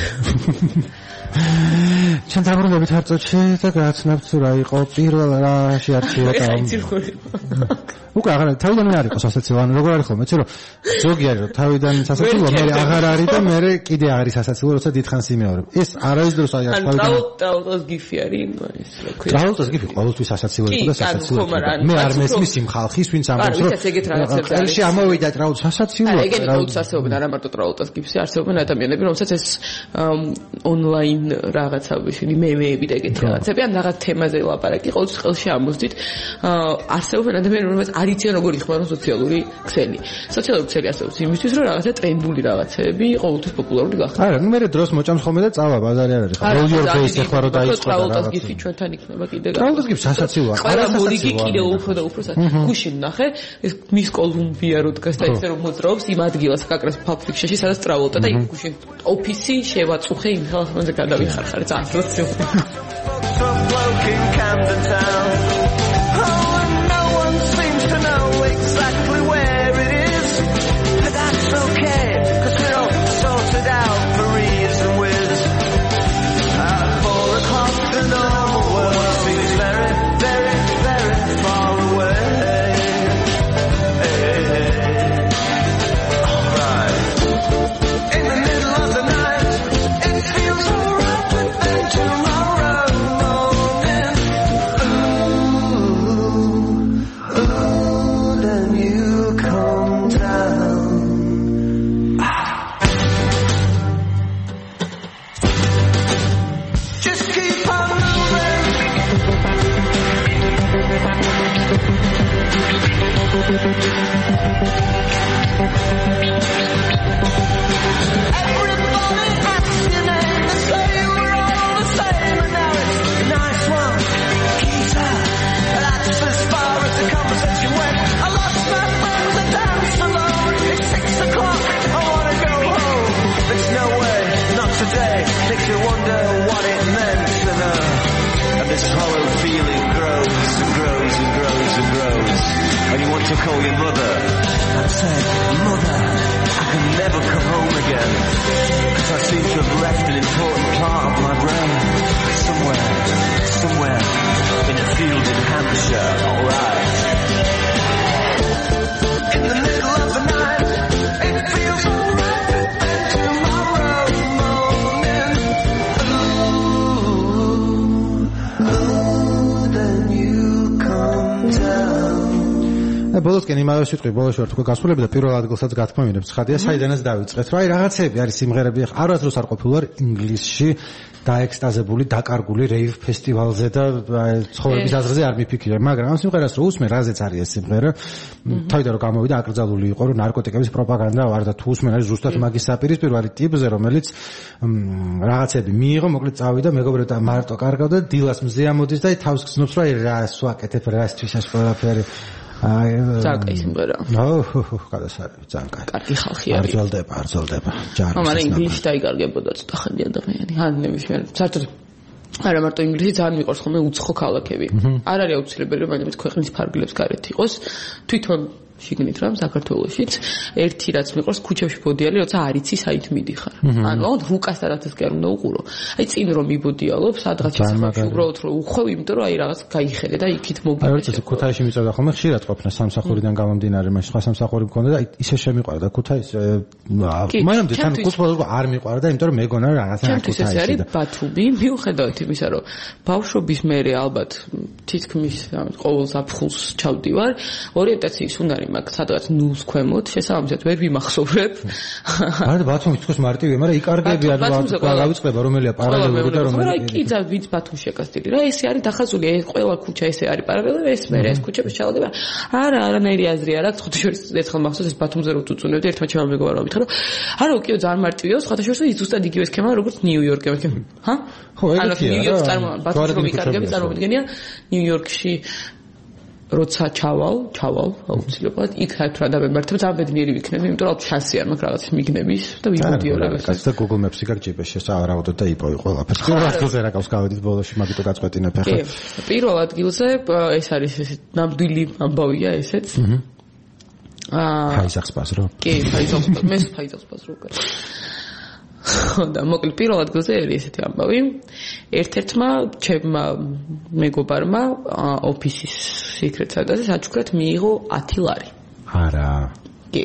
ჩვენ დაბრუნდებით არწოჩი და გაცნობთ თუ რა იყო პირველ რა შეარჩია და უკვე აღარ თავიდან არ იყო სასაცილო ანუ როგორ არის ხოლმე ეცი რომ ზოგი არის რომ თავიდან სასაცილო მე აღარ არის და მე კიდე არის სასაცილო როცა დიდხანს იმეორებ ეს არავის დროს აი თავიდან ტაუტოს გიფი არის ის რა ქვია ტაუტოს გიფი ყოველთვის სასაცილო იყო და სასაცილო მე არ მესმის იმ ხალხის ვინც ამბობს რომ ეგეთ რაღაცებს არის ხელში ამოვიდა ტაუტ სასაცილო ეგეთ ტაუტს არსებობენ არა მარტო ტაუტოს გიფი არსებობენ ადამიანები რომელსაც ეს ონლაინ რაღაცები მემეები და ეგეთი რაღაცები ან რაღაც თემაზე ლაპარაკი ყოველთვის ხელში ამოსდით არსებობენ ადამიანები რომელსაც არ იციან როგორ იხმარონ სოციალური ქსელი. სოციალური ქსელი არსებობს იმისთვის რომ რაღაცა ტრენდული რაღაცები ყოველთვის პოპულარული გახდეს. არა, ნუ მე დროს მოჭამს ხოლმე და წავა ბაზარი არ არის. Roll your base ეხლა რომ დაიწყო და ტაუტოს გიფი ჩვენთან იქნება კიდე. ტაუტოს გიფი სასაცილოა. არა მორიგი კიდე უფრო და უფრო გუშინ ნახე ეს მის კოლუმბია რო დგას და ისე რომ მოძრაობს იმ ადგილას კაკრას ფაფრიქშეში სადაც ტრაულტა და იქ გუშინ ოფისი შევაწუხე იმ ხელმოზე გადავიხარხარ ძალიან როცეულია. Exactly where it is, but that's okay, cause we're all sorted out for ease and whiz. At four o'clock the normal world seems very, very, very far away. Alright. In the middle of the night, it feels alright, but then tomorrow morning, ooh, ooh, then you come down. Just keep on moving. Everybody asks your name, they say we're all the same, and now it's nice one, Keita. That's as far as the conversation went. I lost my friends and danced alone. It's six o'clock, I wanna go home. There's no way, not today. Makes you wonder what it meant, and uh, and this hollow feeling grows and grows and grows and grows. And you want to call your mother and say, Mother, I can never come home again, because I seem to have left an important part of my brain somewhere, somewhere in a field in Hampshire. Alright. In the middle of the night, it feels alright, and tomorrow morning, ooh, ooh, then you come down. ბოლოსკენ იმავე სიტყვი ბოლოში ვარ თქვა გასულები და პირველ ადგილსაც გათქმევინებ ცხადია საიდანაც დავიწყეთ რა აი რაღაცები არის სიმღერები არას დროს არ ყოფილვარ ინგლისში დაექსტაზებული დაკარგული რეივ ფესტივალზე და ცხოვრების აზრზე არ მიფიქრე მაგრამ ამ სიმღერას რო უსმენ რაზეც არის ეს სიმღერა თავიდან რომ გამოვიდა აკრძალული იყო რომ ნარკოტიკების პროპაგანდა ვარ და თუ უსმენ არის ზუსტად მაგის საპირისპირო ტიპზე რომელიც რაღაცები მიიღო მოკლედ წავიდა მეგობრებთან მარტო კარგავდა დილას მზე ამოდის და თავს გზნობს რომ აი რას ვაკეთებ რასთვისაც ყველაფერი აი ძალიან კაი სიმღერა. აუ, გადასარევი, ძალიან კაი. კარგი ხალხი არის. არ ძველდება, არ ძველდება. ჯარი. მაგრამ ინგლისში დაიგარგებოდა ცოტა ხანი ადამიანი. ან ნებისმიერ საერთოდ არა მარტო ინგლისი ძალიან მიყვარს ხოლმე უცხო ქალაქები. არ არის აუცილებელი რომ ადამიანის ქვეყნის ფარგლებს გარეთ იყოს. თვითონ შიგნით რა საქართველოშიც ერთი რაც მიყვარს ქუჩებში ბოდიალი როცა არ იცი საით მიდიხარ ანუ რუკასთანაც კი არ უნდა უყურო აი წინ რომ მიბოდიალობ სადღაც ისე უბრალოდ რომ უხვევ იმიტომ რომ აი რაღაც გაიხედე და იქით მოგიწევ აი როცა ქუთაისში მიწევდა ხოლმე ხშირად ყოფნა სამსახურიდან გამომდინარე მაშინ სხვა სამსახური მქონდა და ისე შემიყვარდა ქუთაისი მაგრამ თან კულტურა არ მიყვარდა იმიტომ რომ მეგონა რაღაცა ქუთაისში ეს არის ბათუმი მიუხედავად იმისა რომ ბავშვობის მერე ალბათ თითქმის ყოველ ზაფხულს ჩავდივარ ორიენტაციის უნარი მაქვს სადღაც ნულს ქვემოთ შესაბამისად ვერ ვიმახსოვრებ არა ბათუმი თქოს მარტივია მაგრამ იკარგები არ გავიწყება რომელია პარალელური და რომელი კი ძა ვინც ბათუმში აკასტილი რა ესე არის დახაზული ეს ყველა ქუჩა ესე არის პარალელური ეს მე ეს ქუჩები ჩავდება არა არანაირი აზრი არ აქვს ხოთაშორის ერთხელ მახსოვს ეს ბათუმზე რო წუწუნებდი ერთმა ჩემმა მეგობარმა მითხრა არა უკიო ძალიან მარტივია ხოთაშორის ის ზუსტად იგივე სქემა როგორც ნიუ-იორკი ჰა ხო ეგეთია ნიუ-იორკს წარმო ბათუმში რომ იკარგები წარმოვიდგენია ნიუ-იორკში როცა ჩავალ, ჩავალ, აუცილებლად იქ საერთოდ არ დამემართებ, ძალიან ბედნიერი ვიქნები, იმიტომ რომ შანსი არ მაქვს რაღაც მიგნების და ვიმოდიო რაღაც. კაც და Google Maps-ი გაგჭირდეს, შესაავარაუდოდ და იპოვი ყველაფერს. პირველ ადგილზე რა გავს გავედით ბოლოში, მაგითო გაწყვეტინებ ახლა. კი, პირველ ადგილზე ეს არის ეს ნამდვილი ამბავია ესეც. აა ფაიზახს პაზრო. კი, ფაიზახს, მე ფაიზახს პაზრო ვკარ. და მოკლედ პირველ ადგილზე არის ესეთი ამბავი. ერთ-ერთმა ჩემმა მეგობარმა ოფისის სიკრეტ სადაზე საჩუქრად მიიღო ათი ლარი. არა. კი.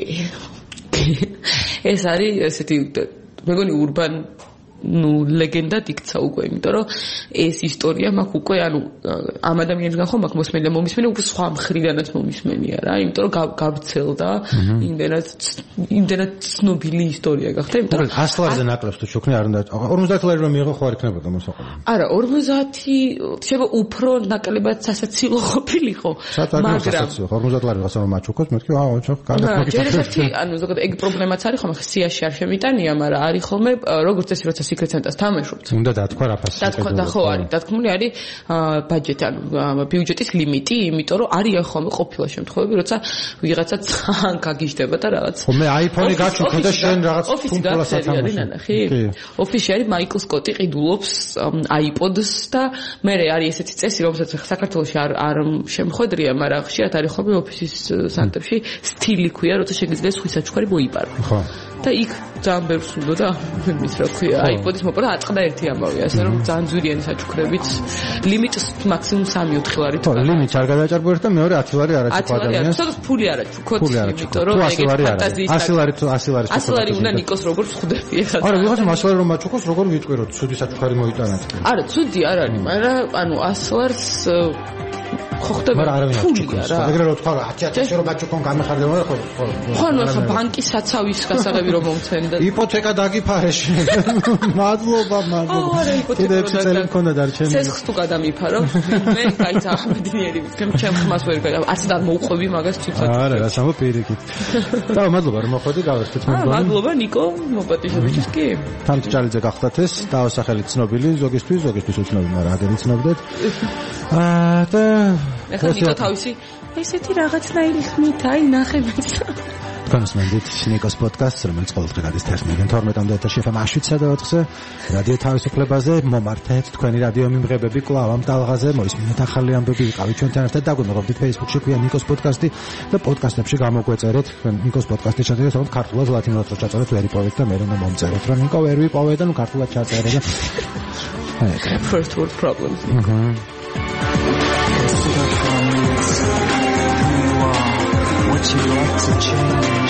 ეს არის ესეთი მეგონი урბან ну ლეგენდად იქცა უკვე, იმიტომ რომ ეს ისტორია მაქვს უკვე, ანუ ამ ადამიანისგან ხომ მაქვს მოსმენი და მომისმენი უკვე სხვა მხრიდანაც მომისმენია რა, იმიტომ რომ გავრცელდა იმდენად იმდენად ცნობილი ისტორია გახდა, იმიტომ რომ ას ლარზე ნაკლებს თუ ჩუქნი არ უნდა ორმოცდაათი ლარი რომ მიიღო ხო არ იქნებოდა მოსაყოლი. არა, ორმოცდაათი შეიძლება უფრო ნაკლებად სასაცილო ყოფილიყო, მაგრამ ორმოცდაათი ლარი ვიღაცა რომ მაჩუქოს, მეთქი აა ჩუქ კარგად მოგიწევს. ანუ ზოგადად ეგ პრობლემაც არის ხომ, სიაში არ შემიტანია, მაგრამ არის ხოლმე როგორც წესი როცა Secret Santa-ს თამაშობთ. უნდა დათქვა რა ფასი. დათქვა და ხო არის, დათქმული არის ბაჯეტი, ანუ ბიუჯეტის ლიმიტი, იმიტომ რომ არიან ხოლმე ყოფილი შემთხვევები, როცა ვიღაცა ძალიან გაგიჟდება და რაღაც. ხო მე iPhone-ი გაჩუქე და შენ რაღაც ფუნქციას ათამაშობ. ოფისში არის მაიკლ სკოტი ყიდულობს iPod-ს და მე არის ესეთი წესი, რომელსაც საქართველოში არ არ შემხვედრია, მაგრამ ხშირად არის ხოლმე ოფისის სანტებში სტილი ქვია, როცა შეგიძლია სხვის საჩუქარი მოიპარო. ხო. და იქ ძალიან ბევრს უნდა და იმის რა ქვია, iPod-ის მოპარა აწყდა ერთი ამბავი, ასე რომ ძალიან ძვირიანი საჩუქრებით ლიმიტს მაქსიმუმ სამი ოთხი ლარი თქვა. ხო, ლიმიტს არ გადაჭარბო და მეორე ათი ლარი არ აჩუქა ადამიანს. სადაც ფული არ აჩუქოთ, იმიტომ რომ ეგეთ ფანტაზიის ასი ლარი თუ ასი ლარი ასი ლარი უნდა ნიკოს როგორ ხვდები ახლა. არა, ვიღაცა ასი ლარი რომ მაჩუქოს, როგორ ვიტყვიროთ, ცუდი საჩუქარი მოიტანათ. არა, ცუდი არ არის, მაგრამ ანუ ასი ლარს ხო ხდება ფულია რა. ეგრე რო თქვა ათი ათი რომ მაჩუქონ გამეხარდება ხო ხო. ხო, ანუ ახლა ბანკის საცავის გასაღები რომ მომცენ და იპოთეკა დაგიფარე შენ. მადლობა, მადლობა. კიდე ექვსი წელი მქონდა დარჩენილი. ცეცხლს თუ გადამიფარო, მე გაიცა ბედნიერი ვიქნებ, ჩემ ხმას ვერ გაიგე. არც და მოუყვები მაგას თვითონ. არა, რა სამო პირიქით. და მადლობა რომ მოხვედი, გავერთეთ მეგონი. მადლობა ნიკო, მოპატიჟებისთვის კი. თამთი ჭალიძე გახდათ ეს, დაოსახელი ცნობილი, ზოგისთვის, ზოგისთვის უცნობი, მაგრამ აგერი ცნობდეთ. აა და ეხლა ნიკო თავისი ესეთი რაღაცნაირი ხმით აი ნახებიც. განსმენდით ნიკოს პოდკასტს, რომელიც ყოველდღე გადის თერთმეტიდან თორმეტამდე ეთერში ეფ ემ შვიდსა და ოთხზე რადიო თავისუფლებაზე მომართეთ თქვენი რადიო მიმღებები კვლავ ამ ტალღაზე მოისმინეთ ახალი ამბები, ვიყავით ჩვენთან ერთად, დაგვიმეღებდით Facebook-ში ქვია ნიკოს პოდკასტი და პოდკასტებში გამოგვეწერეთ ნიკოს პოდკასტი ჩაწერეთ, რომ ქართულად ლათინურად რო ჩაწერეთ ვერ იპოვეთ და მე უნდა მომწეროთ, რომ ნიკო ვერ ვიპოვე და ნუ ქართულად ჩაწერე და აი first world problems. აჰა. What you like to change